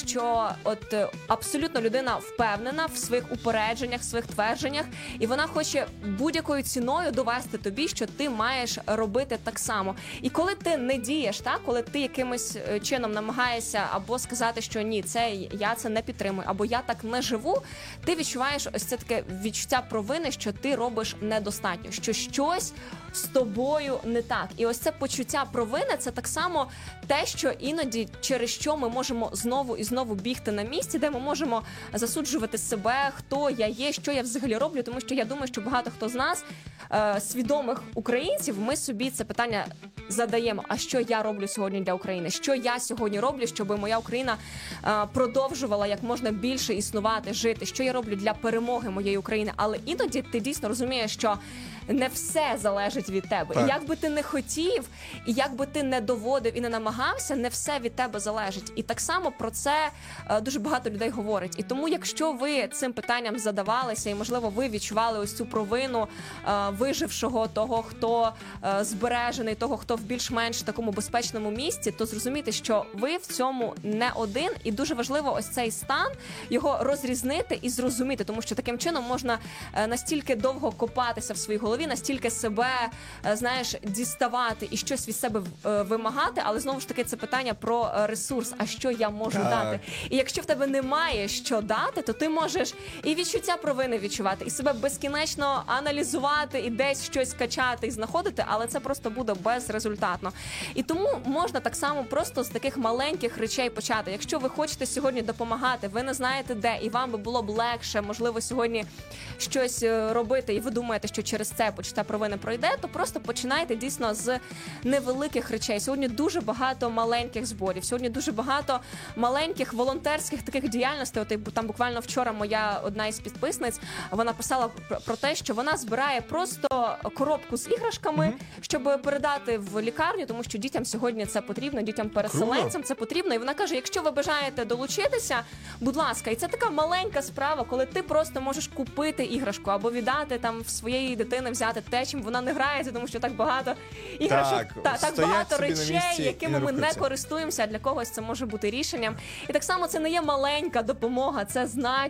[SPEAKER 3] що от абсолютно людина впевнена в своїх упередженнях, в своїх твердженнях, і вона хоче будь-якою ціною довести тобі, що ти маєш робити так само. І коли ти не дієш, так, коли ти якимось чином намагаєшся або сказати, що ні, я це не підтримую, або я так не живу, ти відчуваєш ось це таке відчуття провини, що ти робиш недостатньо, що щось з тобою не так. І ось це почуття провини – це так само те, що іноді через що ми можемо знову і знову бігти на місці, де ми можемо засуджувати себе, хто я є, що я взагалі роблю, тому що я думаю, що багато хто з нас, свідомих українців, ми собі це питання задаємо. А що я роблю сьогодні для України? Що я сьогодні роблю, щоб моя Україна продовжувала як можна більше існувати, жити? Що я роблю для перемоги моєї України? Але іноді ти дійсно розумієш, що не все залежить від тебе. Так. І як би ти не хотів, і як би ти не доводив і не намагався, не все від тебе залежить. І так само про це дуже багато людей говорить. І тому, якщо ви цим питанням задавалися, і, можливо, ви відчували ось цю провину вижившого, того, хто збережений, того, хто в більш-менш такому безпечному місці, то зрозумійте, що ви в цьому не один, і дуже важливо ось цей стан, його розрізнити і зрозуміти, тому що таким чином можна настільки довго копатися в своїй голові, настільки себе, знаєш, діставати і щось від себе вимагати, але знову ж таки це питання про ресурс, а що я можу дати. І якщо в тебе немає що дати, то ти можеш і відчуття провини відчувати, і себе безкінечно аналізувати, і десь щось качати і знаходити, але це просто буде безрезультатно. І тому можна так само просто з таких маленьких речей почати. Якщо ви хочете сьогодні допомагати, ви не знаєте де, і вам би було б легше, можливо, сьогодні щось робити, і ви думаєте, що через це почуття провини пройде, то просто починайте дійсно з невеликих речей. Сьогодні дуже багато маленьких зборів, сьогодні дуже багато маленьких волонтерських таких діяльностей. От там буквально вчора моя одна із підписниць, вона писала про те, що вона збирає просто коробку з іграшками, щоб передати в лікарню, тому що дітям сьогодні це потрібно, дітям-переселенцям це потрібно. І вона каже, якщо ви бажаєте долучитися, будь ласка. І це така маленька справа, коли ти просто можеш купити іграшку або віддати там в своєї дитини, взяти те, чим вона не грається, тому що так багато іграшок, так багато речей, якими ми не користуємося, а для когось це може бути рішенням. І так само це не є маленька допомога, це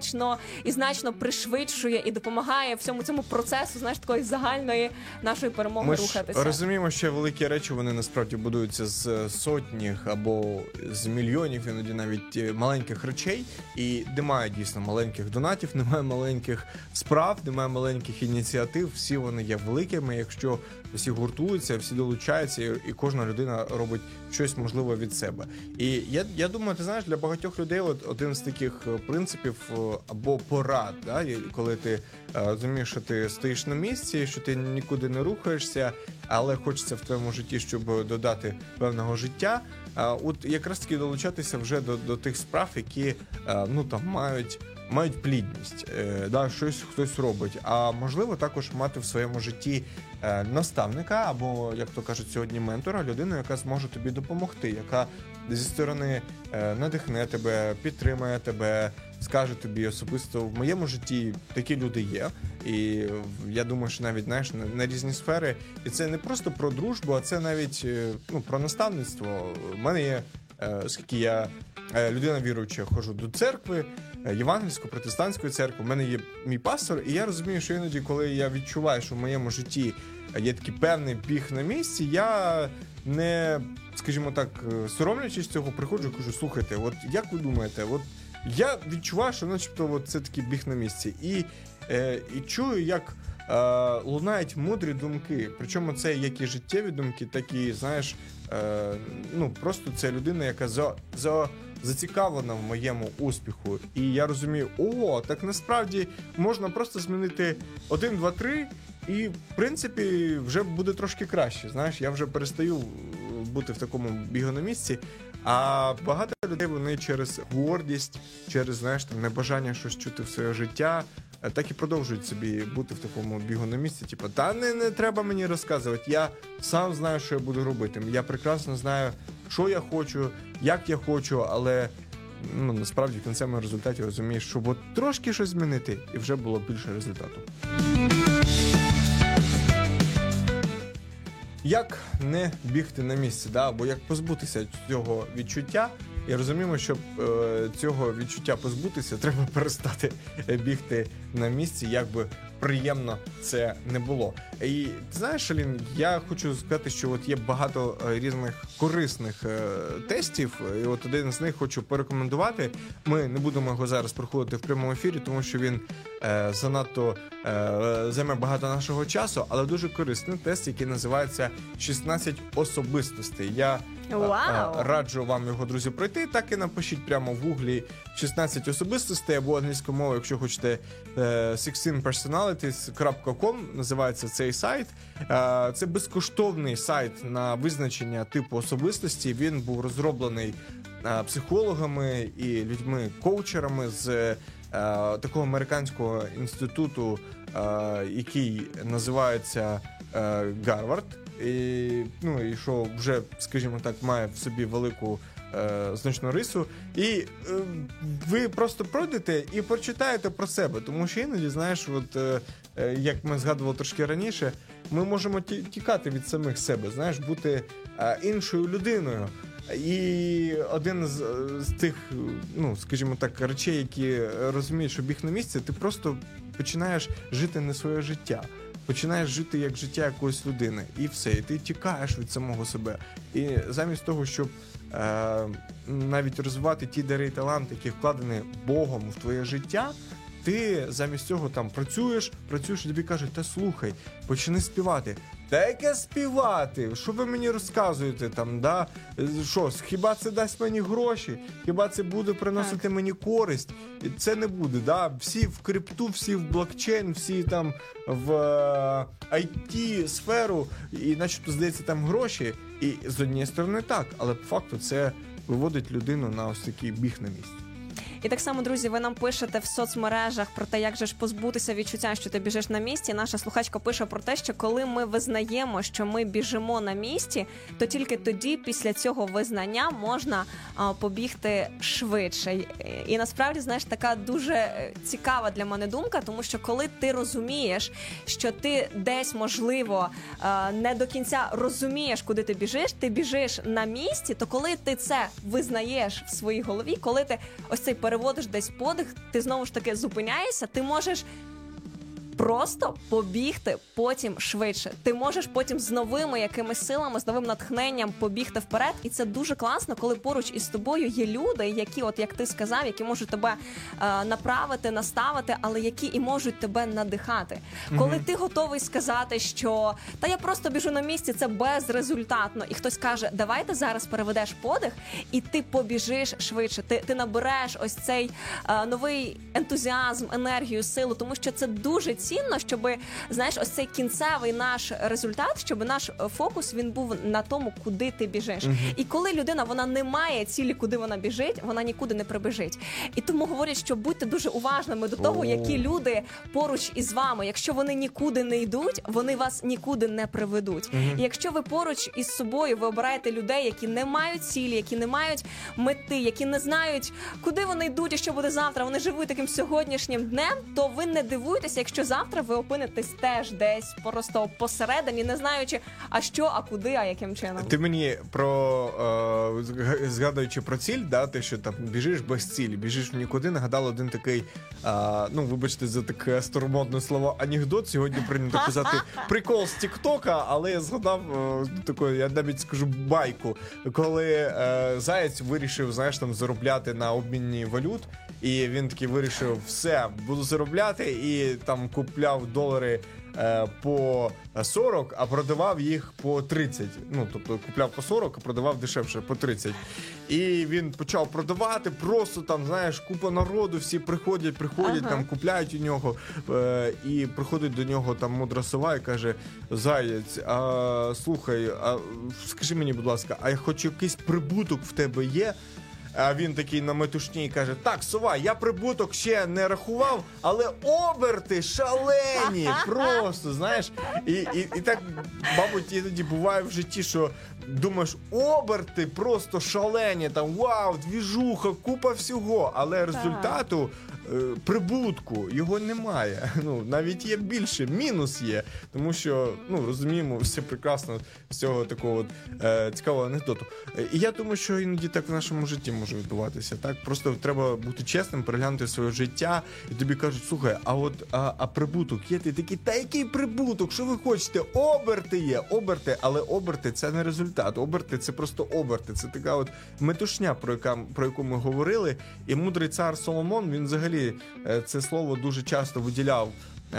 [SPEAKER 3] значно пришвидшує і допомагає всьому цьому процесу, знаєш, такої загальної нашої перемоги рухатися.
[SPEAKER 2] Ми розуміємо, що великі речі, вони насправді будуються з сотні або з мільйонів, іноді навіть маленьких речей, і немає дійсно маленьких донатів, немає маленьких справ, немає маленьких ініціатив, всі вони є великими, якщо всі гуртуються, всі долучаються, і кожна людина робить щось можливе від себе. І я думаю, ти знаєш, для багатьох людей один з таких принципів або порад, да, коли ти розумієш, що ти стоїш на місці, що ти нікуди не рухаєшся, але хочеться в твоєму житті, щоб додати певного життя, от якраз таки долучатися вже до тих справ, які там мають мають плідність, да, щось хтось робить. А можливо також мати в своєму житті наставника або, як то кажуть сьогодні, ментора, людину, яка зможе тобі допомогти, яка зі сторони надихне тебе, підтримає тебе, скаже тобі особисто. В моєму житті такі люди є. І я думаю, що навіть, знаєш, на різні сфери. І це не просто про дружбу, а це навіть про наставництво. У мене є, оскільки я людина віруюча, ходжу до церкви, євангельської, протестантської церкви, у мене є мій пастор, і я розумію, що іноді, коли я відчуваю, що в моєму житті є такий певний біг на місці, я не, скажімо так, соромлячись цього, приходжу і кажу: слухайте, от як ви думаєте, от я відчуваю, що начебто от це такий біг на місці. І чую, як лунають мудрі думки. Причому це як і життєві думки, так і, знаєш, просто це людина, яка зацікавлена в моєму успіху. І я розумію, так насправді можна просто змінити 1, 2, 3, і, в принципі, вже буде трошки краще. Знаєш, я вже перестаю бути в такому бігу на місці. А багато людей, вони через гордість, через, знаєш, там, небажання щось чути в своє життя, так і продовжують собі бути в такому бігу на місці. Типу, не треба мені розказувати, я сам знаю, що я буду робити. Я прекрасно знаю, що я хочу, як я хочу, але насправді в кінцевому результаті розумієш, що от трошки щось змінити, і вже було більше результату. Як не бігти на місці, да? Або як позбутися цього відчуття? І розуміємо, щоб цього відчуття позбутися, треба перестати бігти на місці, як би приємно це не було. І ти знаєш, Алін, я хочу сказати, що от є багато різних корисних тестів, і от один з них хочу порекомендувати. Ми не будемо його зараз проходити в прямому ефірі, тому що він занадто займе багато нашого часу, але дуже корисний тест, який називається «16 особистостей». Я раджу вам його, друзі, пройти. Так і напишіть прямо в гуглі 16 особистостей або англійською мовою, якщо хочете, 16personalities.com називається цей сайт. Це безкоштовний сайт на визначення типу особистості. Він був розроблений психологами і людьми-коучерами з такого американського інституту, який називається Гарвард. І що вже, скажімо так, має в собі велику значну рису. І ви просто пройдете і прочитаєте про себе. Тому що іноді, знаєш, як ми згадували трошки раніше, ми можемо тікати від самих себе, знаєш, бути іншою людиною. І один з тих, скажімо так, речей, які розумієш, що біг на місці, ти просто починаєш жити не своє життя. Починаєш жити як життя якоїсь людини. І все. І ти тікаєш від самого себе. І замість того, щоб навіть розвивати ті дари і таланти, які вкладені Богом в твоє життя, ти замість цього там працюєш і тобі кажуть: та слухай, почни співати. Та яке співати? Що ви мені розказуєте там, да? Що, хіба це дасть мені гроші? Хіба це буде приносити мені користь? Це не буде, да? Всі в крипту, всі в блокчейн, всі там в IT-сферу, і начебто, здається, там гроші. І з однієї сторони так, але по факту це виводить людину на ось такий біг на місці.
[SPEAKER 3] І так само, друзі, ви нам пишете в соцмережах про те, як же ж позбутися відчуття, що ти біжиш на місці. Наша слухачка пише про те, що коли ми визнаємо, що ми біжимо на місці, то тільки тоді, після цього визнання, можна побігти швидше. І насправді, знаєш, така дуже цікава для мене думка, тому що коли ти розумієш, що ти десь, можливо, не до кінця розумієш, куди ти біжиш на місці, то коли ти це визнаєш в своїй голові, коли ти ось цей переводиш десь подих, ти знову ж таки зупиняєшся, ти можеш просто побігти потім швидше. Ти можеш потім з новими якимись силами, з новим натхненням побігти вперед. І це дуже класно, коли поруч із тобою є люди, які, от як ти сказав, які можуть тебе направити, наставити, але які і можуть тебе надихати. Коли ти готовий сказати, що та я просто біжу на місці, це безрезультатно, і хтось каже, давай ти зараз переведеш подих, і ти побіжиш швидше. Ти набереш ось цей новий ентузіазм, енергію, силу, тому що це дуже цінно, щоб, знаєш, ось цей кінцевий наш результат, щоб наш фокус, він був на тому, куди ти біжиш. І коли людина, вона не має цілі, куди вона біжить, вона нікуди не прибіжить. І тому говорять, що будьте дуже уважними до того, які люди поруч із вами. Якщо вони нікуди не йдуть, вони вас нікуди не приведуть. І якщо ви поруч із собою, ви обираєте людей, які не мають цілі, які не мають мети, які не знають, куди вони йдуть і що буде завтра, вони живуть таким сьогоднішнім днем, то ви не дивуйтеся, якщо завтра ви опинитесь теж десь просто посередині, не знаючи, а що, а куди, а яким чином.
[SPEAKER 2] Ти мені згадуючи про ціль, да, ти що там біжиш без цілі, біжиш в нікуди, нагадав один такий, вибачте за таке старомодне слово анекдот, сьогодні прийнято казати прикол з Тік-Тока, але я згадав таку, я навіть скажу, байку, коли Заєць вирішив, знаєш, там заробляти на обмінні валют, і він таки вирішив, все, буду заробляти, і там купляв долари по 40, а продавав їх по 30. Тобто купляв по 40, а продавав дешевше по 30. І він почав продавати, просто там, знаєш, купа народу, всі приходять, там купляють у нього, і приходить до нього там мудра сова і каже: Заєць, слухай, скажи мені, будь ласка, а хоч якийсь прибуток в тебе є? А він такий на метушні каже: так, сова, я прибуток ще не рахував, але оберти шалені, просто, знаєш. І так, мабуть, іноді буває в житті, що думаєш, оберти просто шалені, там, вау, двіжуха, купа всього, але результату, прибутку, його немає. Навіть є більше, мінус є, тому що, розуміємо, все прекрасно з цього такого цікавого анекдоту. І я думаю, що іноді так в нашому житті може відбуватися, так? Просто треба бути чесним, переглянути своє життя, і тобі кажуть: слухай, а прибуток є? Ти такий: та який прибуток? Що ви хочете? Оберти є, оберти, але оберти — це не результат, оберти — це просто оберти, це така от метушня, про яку ми говорили, і мудрий цар Соломон, він взагалі це слово дуже часто виділяв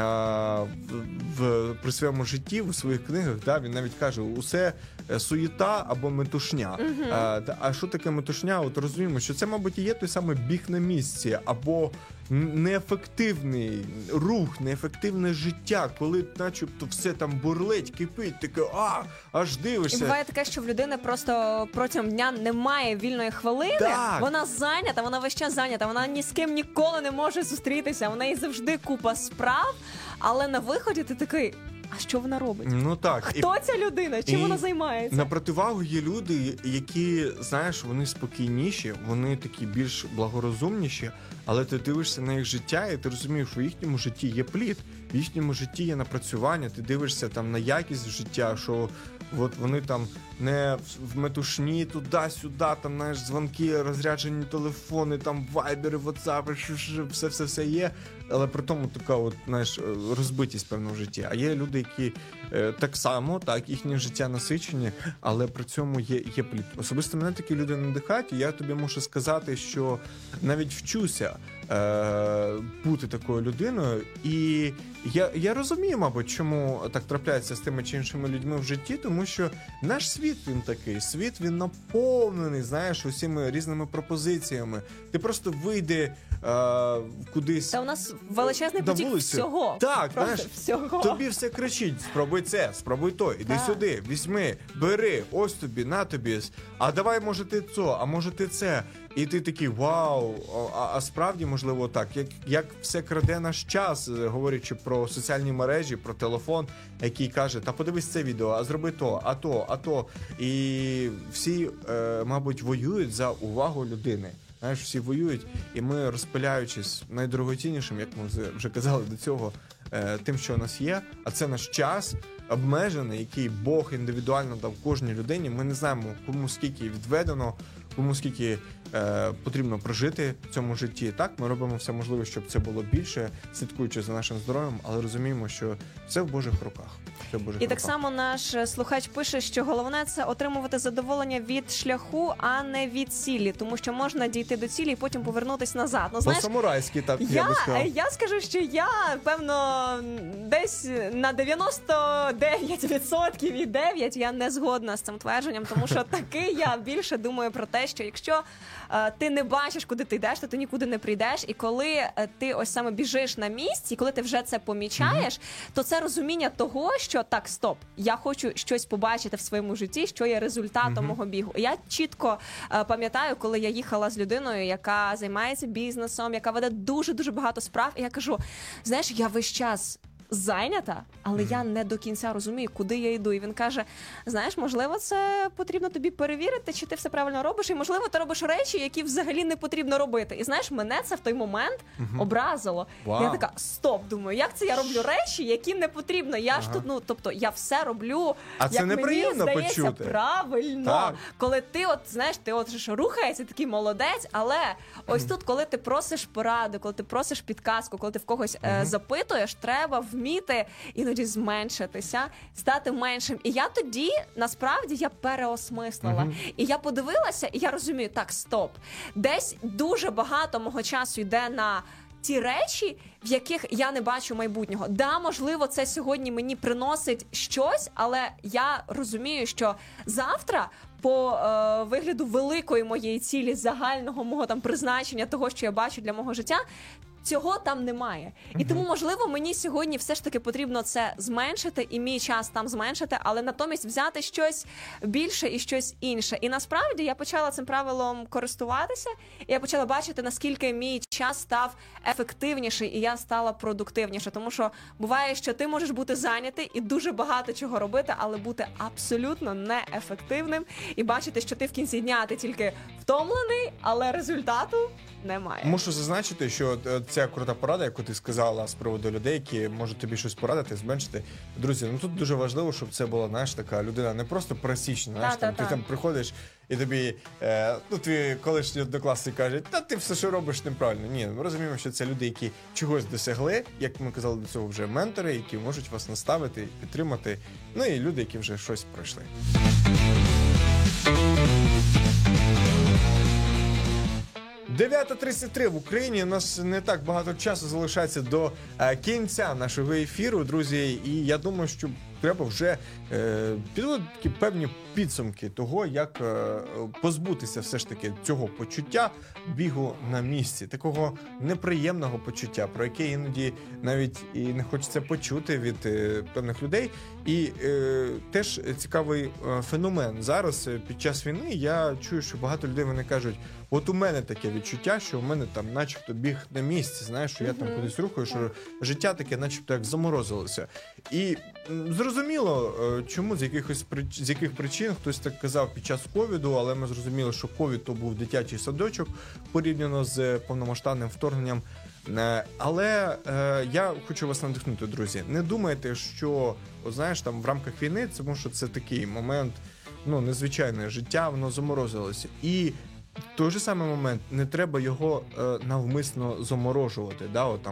[SPEAKER 2] при своєму житті, в своїх книгах, да, він навіть каже: усе суєта або метушня. А що таке метушня? От розуміємо, що це, мабуть, і є той самий біг на місці, або неефективний рух, неефективне життя, коли начебто все там бурлить, кипить, таке, аж дивишся.
[SPEAKER 3] І буває таке, що в людини просто протягом дня немає вільної хвилини,
[SPEAKER 2] так.
[SPEAKER 3] Вона зайнята, вона весь час зайнята, вона ні з ким ніколи не може зустрітися, в неї завжди купа справ, але на виході ти такий: а що вона робить?
[SPEAKER 2] Так.
[SPEAKER 3] Хто ця людина? Чим вона займається?
[SPEAKER 2] На противагу є люди, які, знаєш, вони спокійніші, вони такі більш благорозумніші, але ти дивишся на їх життя, і ти розумієш, що в їхньому житті є плід, в їхньому житті є напрацювання, ти дивишся там на якість життя, що от вони там не в метушні туди-сюди, там, знаєш, дзвонки, розряджені телефони, там вайбери, ватсапи, все є, але при тому така от, знаєш, розбитість певно в житті. А є люди, які так само, так, їхнє життя насичені, але при цьому є плід. Особисто мене такі люди надихають, і я тобі можу сказати, що навіть вчуся бути такою людиною, і я розумію, мабуть, чому так трапляється з тими чи іншими людьми в житті, тому що наш світ, він такий, світ, він наповнений, знаєш, усіми різними пропозиціями. Ти просто вийди кудись.
[SPEAKER 3] Та у нас величезний потік всього.
[SPEAKER 2] Так, знаєш,
[SPEAKER 3] всього.
[SPEAKER 2] Тобі все кричить: спробуй це, спробуй то, іди сюди, візьми, бери, ось тобі, на тобі, а давай, може, ти це, а може, ти це. І ти такий: вау, а справді, можливо, так, як все краде наш час, говорячи про соціальні мережі, про телефон, який каже: та подивись це відео, а зроби то, а то. І всі, мабуть, воюють за увагу людини. Знаєш, всі воюють, і ми, розпиляючись найдорогоціннішим, як ми вже казали до цього, тим, що у нас є, а це наш час обмежений, який Бог індивідуально дав кожній людині. Ми не знаємо, кому скільки відведено, кому скільки потрібно прожити в цьому житті. Так, ми робимо все можливе, щоб це було більше, слідкуючи за нашим здоров'ям, але розуміємо, що все в Божих руках. І
[SPEAKER 3] так само наш слухач пише, що головне – це отримувати задоволення від шляху, а не від цілі, тому що можна дійти до цілі і потім повернутися назад.
[SPEAKER 2] По-самурайськи, так, я би сказав.
[SPEAKER 3] Я скажу, що я, певно, десь на 99% 99,9 я не згодна з цим твердженням, тому що таки я більше думаю про те, що якщо ти не бачиш, куди ти йдеш, то ти нікуди не прийдеш. І коли ти ось саме біжиш на місці, коли ти вже це помічаєш, то це розуміння того, що так, стоп, я хочу щось побачити в своєму житті, що є результатом мого бігу. І я чітко пам'ятаю, коли я їхала з людиною, яка займається бізнесом, яка веде дуже-дуже багато справ, і я кажу, знаєш, я весь час зайнята, але я не до кінця розумію, куди я йду. І він каже, знаєш, можливо, це потрібно тобі перевірити, чи ти все правильно робиш, і, можливо, ти робиш речі, які взагалі не потрібно робити. І, знаєш, мене це в той момент образило.
[SPEAKER 2] Вау.
[SPEAKER 3] Я така, стоп, думаю, як це я роблю речі, які не потрібно? Я ж тут, тобто, я все роблю,
[SPEAKER 2] А це
[SPEAKER 3] як
[SPEAKER 2] неприємно
[SPEAKER 3] мені здається,
[SPEAKER 2] почути.
[SPEAKER 3] правильно.
[SPEAKER 2] Так.
[SPEAKER 3] Коли ти от, знаєш, ти от ж рухаєшся, такий молодець, але ось тут, коли ти просиш поради, коли ти просиш підказку, коли ти в когось запитуєш, треба вміти іноді зменшитися, стати меншим. І я тоді, насправді, я переосмислила. І я подивилася, і я розумію, так, стоп. Десь дуже багато мого часу йде на ті речі, в яких я не бачу майбутнього. Да, можливо, це сьогодні мені приносить щось, але я розумію, що завтра по вигляду великої моєї цілі, загального мого там призначення, того, що я бачу для мого життя, цього там немає. І тому, можливо, мені сьогодні все ж таки потрібно це зменшити, і мій час там зменшити, але натомість взяти щось більше і щось інше. І насправді я почала цим правилом користуватися, і я почала бачити, наскільки мій час став ефективніший, і я стала продуктивніше. Тому що буває, що ти можеш бути зайнятий і дуже багато чого робити, але бути абсолютно неефективним і бачити, що ти в кінці дня ти тільки втомлений, але результату немає.
[SPEAKER 2] Мушу зазначити, що ця крута порада, яку ти сказала з приводу людей, які можуть тобі щось порадити, зменшити. Друзі, ну тут дуже важливо, щоб це була, знаєш, така людина не просто пересічна, знаєш, ти там приходиш і тобі, твій колишній однокласник каже, та ти все, що робиш, неправильно. Ні, ми розуміємо, що це люди, які чогось досягли, як ми казали до цього, вже ментори, які можуть вас наставити, підтримати, ну і люди, які вже щось пройшли. 9:33 в Україні. У нас не так багато часу залишається до кінця нашого ефіру, друзі. І я думаю, що треба вже підводити певні підсумки того, як позбутися все ж таки цього почуття бігу на місці, такого неприємного почуття, про яке іноді навіть і не хочеться почути від певних людей. І теж цікавий феномен. Зараз під час війни я чую, що багато людей вони кажуть, от у мене таке відчуття, що у мене там начебто біг на місці, знаєш, що я там кудись рухаю, що життя таке начебто як заморозилося. І зрозуміло, чому, з яких причин, хтось так казав під час ковіду, але ми зрозуміли, що ковід то був дитячий садочок порівняно з повномасштабним вторгненням. Але я хочу вас надихнути, друзі. Не думайте, що, знаєш, там в рамках війни, тому що це такий момент, незвичайне життя, воно заморозилося. І в той же самий момент не треба його навмисно заморожувати,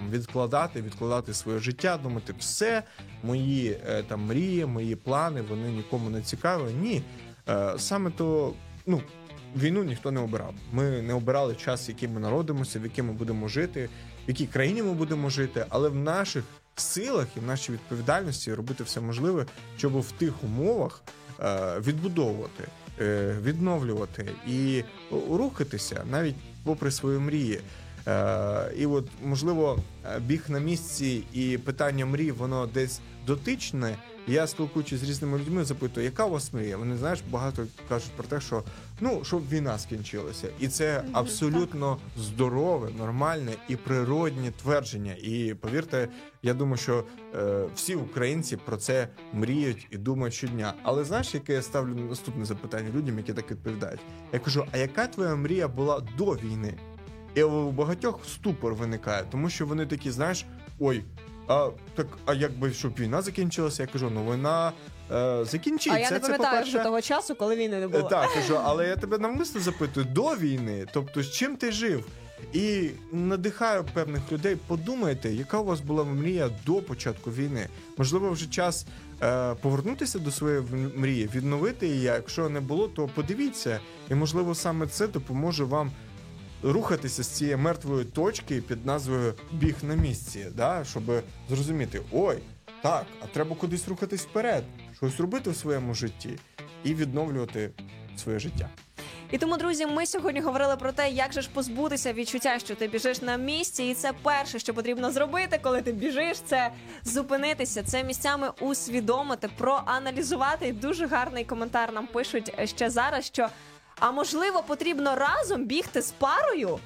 [SPEAKER 2] відкладати своє життя, думати, все, мої там мрії, мої плани, вони нікому не цікаві. Ні, саме то, війну ніхто не обирав. Ми не обирали час, в який ми народимося, в який ми будемо жити, в якій країні ми будемо жити, але в наших силах і в нашій відповідальності робити все можливе, щоб в тих умовах відбудовувати, відновлювати і рухатися навіть попри свої мрії. І от, можливо, біг на місці і питання мрій, воно десь дотичне. Я, спілкуючись з різними людьми, запитую, яка у вас мрія? Вони, знаєш, багато кажуть про те, що, щоб війна скінчилася. І це абсолютно здорове, нормальне і природне твердження. І, повірте, я думаю, що всі українці про це мріють і думають щодня. Але знаєш, яке я ставлю наступне запитання людям, які так відповідають? Я кажу, а яка твоя мрія була до війни? І у багатьох ступор виникає, тому що вони такі, знаєш, а якби, щоб війна закінчилася, я кажу, війна закінчиться.
[SPEAKER 3] А я не пам'ятаю вже того часу, коли війни не було.
[SPEAKER 2] Так, кажу, але я тебе навмисно запитую, до війни, тобто з чим ти жив? І надихаю певних людей, подумайте, яка у вас була мрія до початку війни. Можливо, вже час повернутися до своєї мрії, відновити її, якщо не було, то подивіться. І, можливо, саме це допоможе вам рухатися з цієї мертвої точки під назвою «біг на місці», щоб зрозуміти, Так, а треба кудись рухатись вперед, щось робити в своєму житті і відновлювати своє життя.
[SPEAKER 3] І тому, друзі, ми сьогодні говорили про те, як же ж позбутися відчуття, що ти біжиш на місці. І це перше, що потрібно зробити, коли ти біжиш, це зупинитися, це місцями усвідомити, проаналізувати. І дуже гарний коментар нам пишуть ще зараз, що а можливо потрібно разом бігти з парою?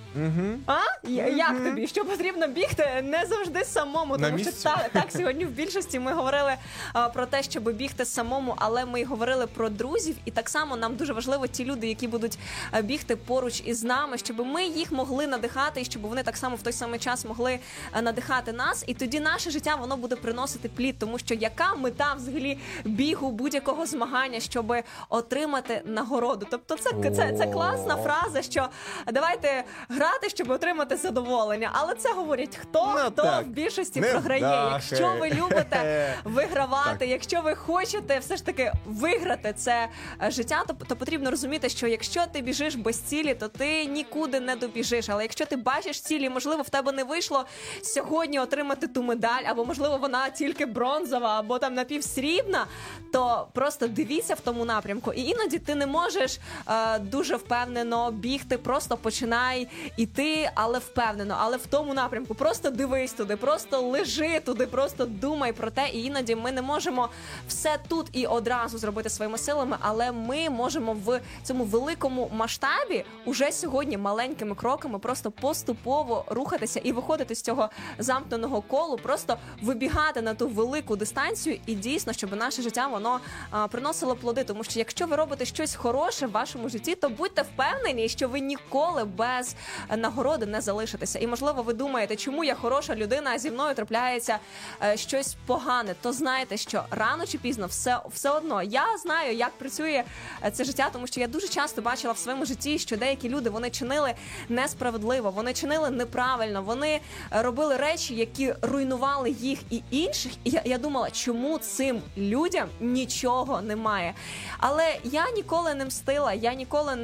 [SPEAKER 3] А? Як тобі? Що потрібно бігти не завжди самому? Тому що так, сьогодні в більшості ми говорили про те, щоб бігти самому, але ми говорили про друзів. І так само нам дуже важливо ті люди, які будуть бігти поруч із нами, щоб ми їх могли надихати, і щоб вони так само в той самий час могли надихати нас. І тоді наше життя, воно буде приносити плід. Тому що яка мета взагалі бігу, будь-якого змагання, щоб отримати нагороду? Тобто це класна фраза, що давайте грати, щоб отримати задоволення. Але це говорять хто в більшості програє. Якщо ви любите вигравати, якщо ви хочете все ж таки виграти це життя, то потрібно розуміти, що якщо ти біжиш без цілі, то ти нікуди не добіжиш. Але якщо ти бачиш цілі, можливо, в тебе не вийшло сьогодні отримати ту медаль, або, можливо, вона тільки бронзова, або там напівсрібна, то просто дивіться в тому напрямку. І іноді ти не можеш дуже впевнено бігти, просто починай іти, але впевнено, але в тому напрямку. Просто дивись туди, просто лежи туди, просто думай про те. І іноді ми не можемо все тут і одразу зробити своїми силами, але ми можемо в цьому великому масштабі уже сьогодні маленькими кроками просто поступово рухатися і виходити з цього замкненого колу, просто вибігати на ту велику дистанцію і дійсно, щоб наше життя, воно приносило плоди. Тому що якщо ви робите щось хороше в вашому житті, то будьте впевнені, що ви ніколи без нагороди не залишитеся. І, можливо, ви думаєте, чому я хороша людина, а зі мною трапляється щось погане. То знайте, що рано чи пізно все одно. Я знаю, як працює це життя, тому що я дуже часто бачила в своєму житті, що деякі люди, вони чинили несправедливо, вони чинили неправильно, вони робили речі, які руйнували їх і інших. І я думала, чому цим людям нічого немає. Але я ніколи не мстила, я ніколи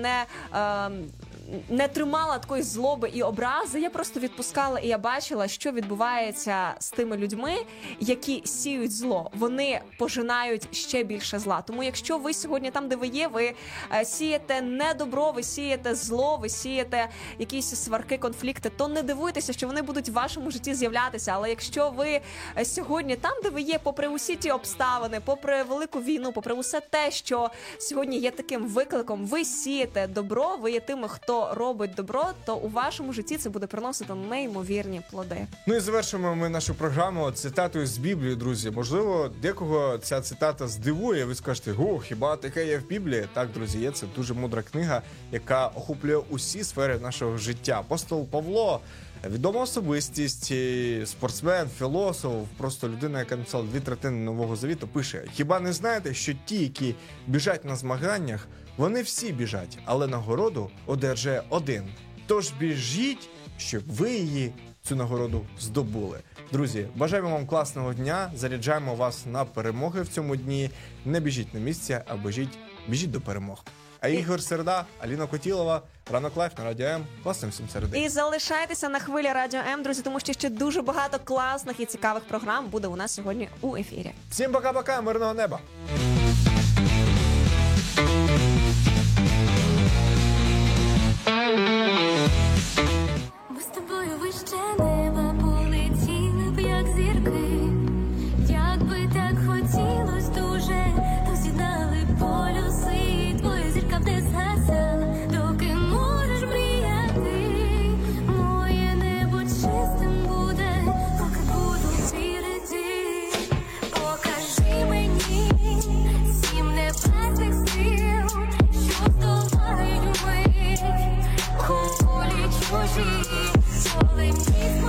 [SPEAKER 3] не тримала такої злоби і образи, я просто відпускала, і я бачила, що відбувається з тими людьми, які сіють зло. Вони пожинають ще більше зла. Тому якщо ви сьогодні там, де ви є, ви сієте не добро, ви сієте зло, ви сієте якісь сварки, конфлікти, то не дивуйтеся, що вони будуть в вашому житті з'являтися. Але якщо ви сьогодні там, де ви є, попри усі ті обставини, попри велику війну, попри усе те, що сьогодні є таким викликом, ви сієте добро, ви є тими, хто робить добро, то у вашому житті це буде приносити неймовірні плоди.
[SPEAKER 2] Ну і завершимо ми нашу програму цитатою з Біблії, друзі. Можливо, декого ця цитата здивує, ви скажете, хіба таке є в Біблії? Так, друзі, є. Це дуже мудра книга, яка охоплює усі сфери нашого життя. Апостол Павло, відома особистість, спортсмен, філософ, просто людина, яка написала 2/3 Нового Завіту, пише: хіба не знаєте, що ті, які біжать на змаганнях, вони всі біжать, але нагороду одержує один. Тож біжіть, щоб ви її, цю нагороду, здобули. Друзі, бажаємо вам класного дня, заряджаємо вас на перемоги в цьому дні. Не біжіть на місце, а біжіть до перемог. А Ігор Середа, Аліна Котілова, Ранок Лайф на Радіо М. Класним всім середи.
[SPEAKER 3] І залишайтеся на хвилі Радіо М, друзі, тому що ще дуже багато класних і цікавих програм буде у нас сьогодні у ефірі.
[SPEAKER 2] Всім пока-пока, мирного неба!
[SPEAKER 4] Ми з тобою вище неба полетіли б, як зірки. Як би так хотілось дуже, то з'єднали полюси. Твоя зірка вде згасала, доки можеш мріяти. Моє небо чистим буде, поки буду вірити. Покажи мені 7 небесних сил, що здолають ми. Колі чужі, коли місць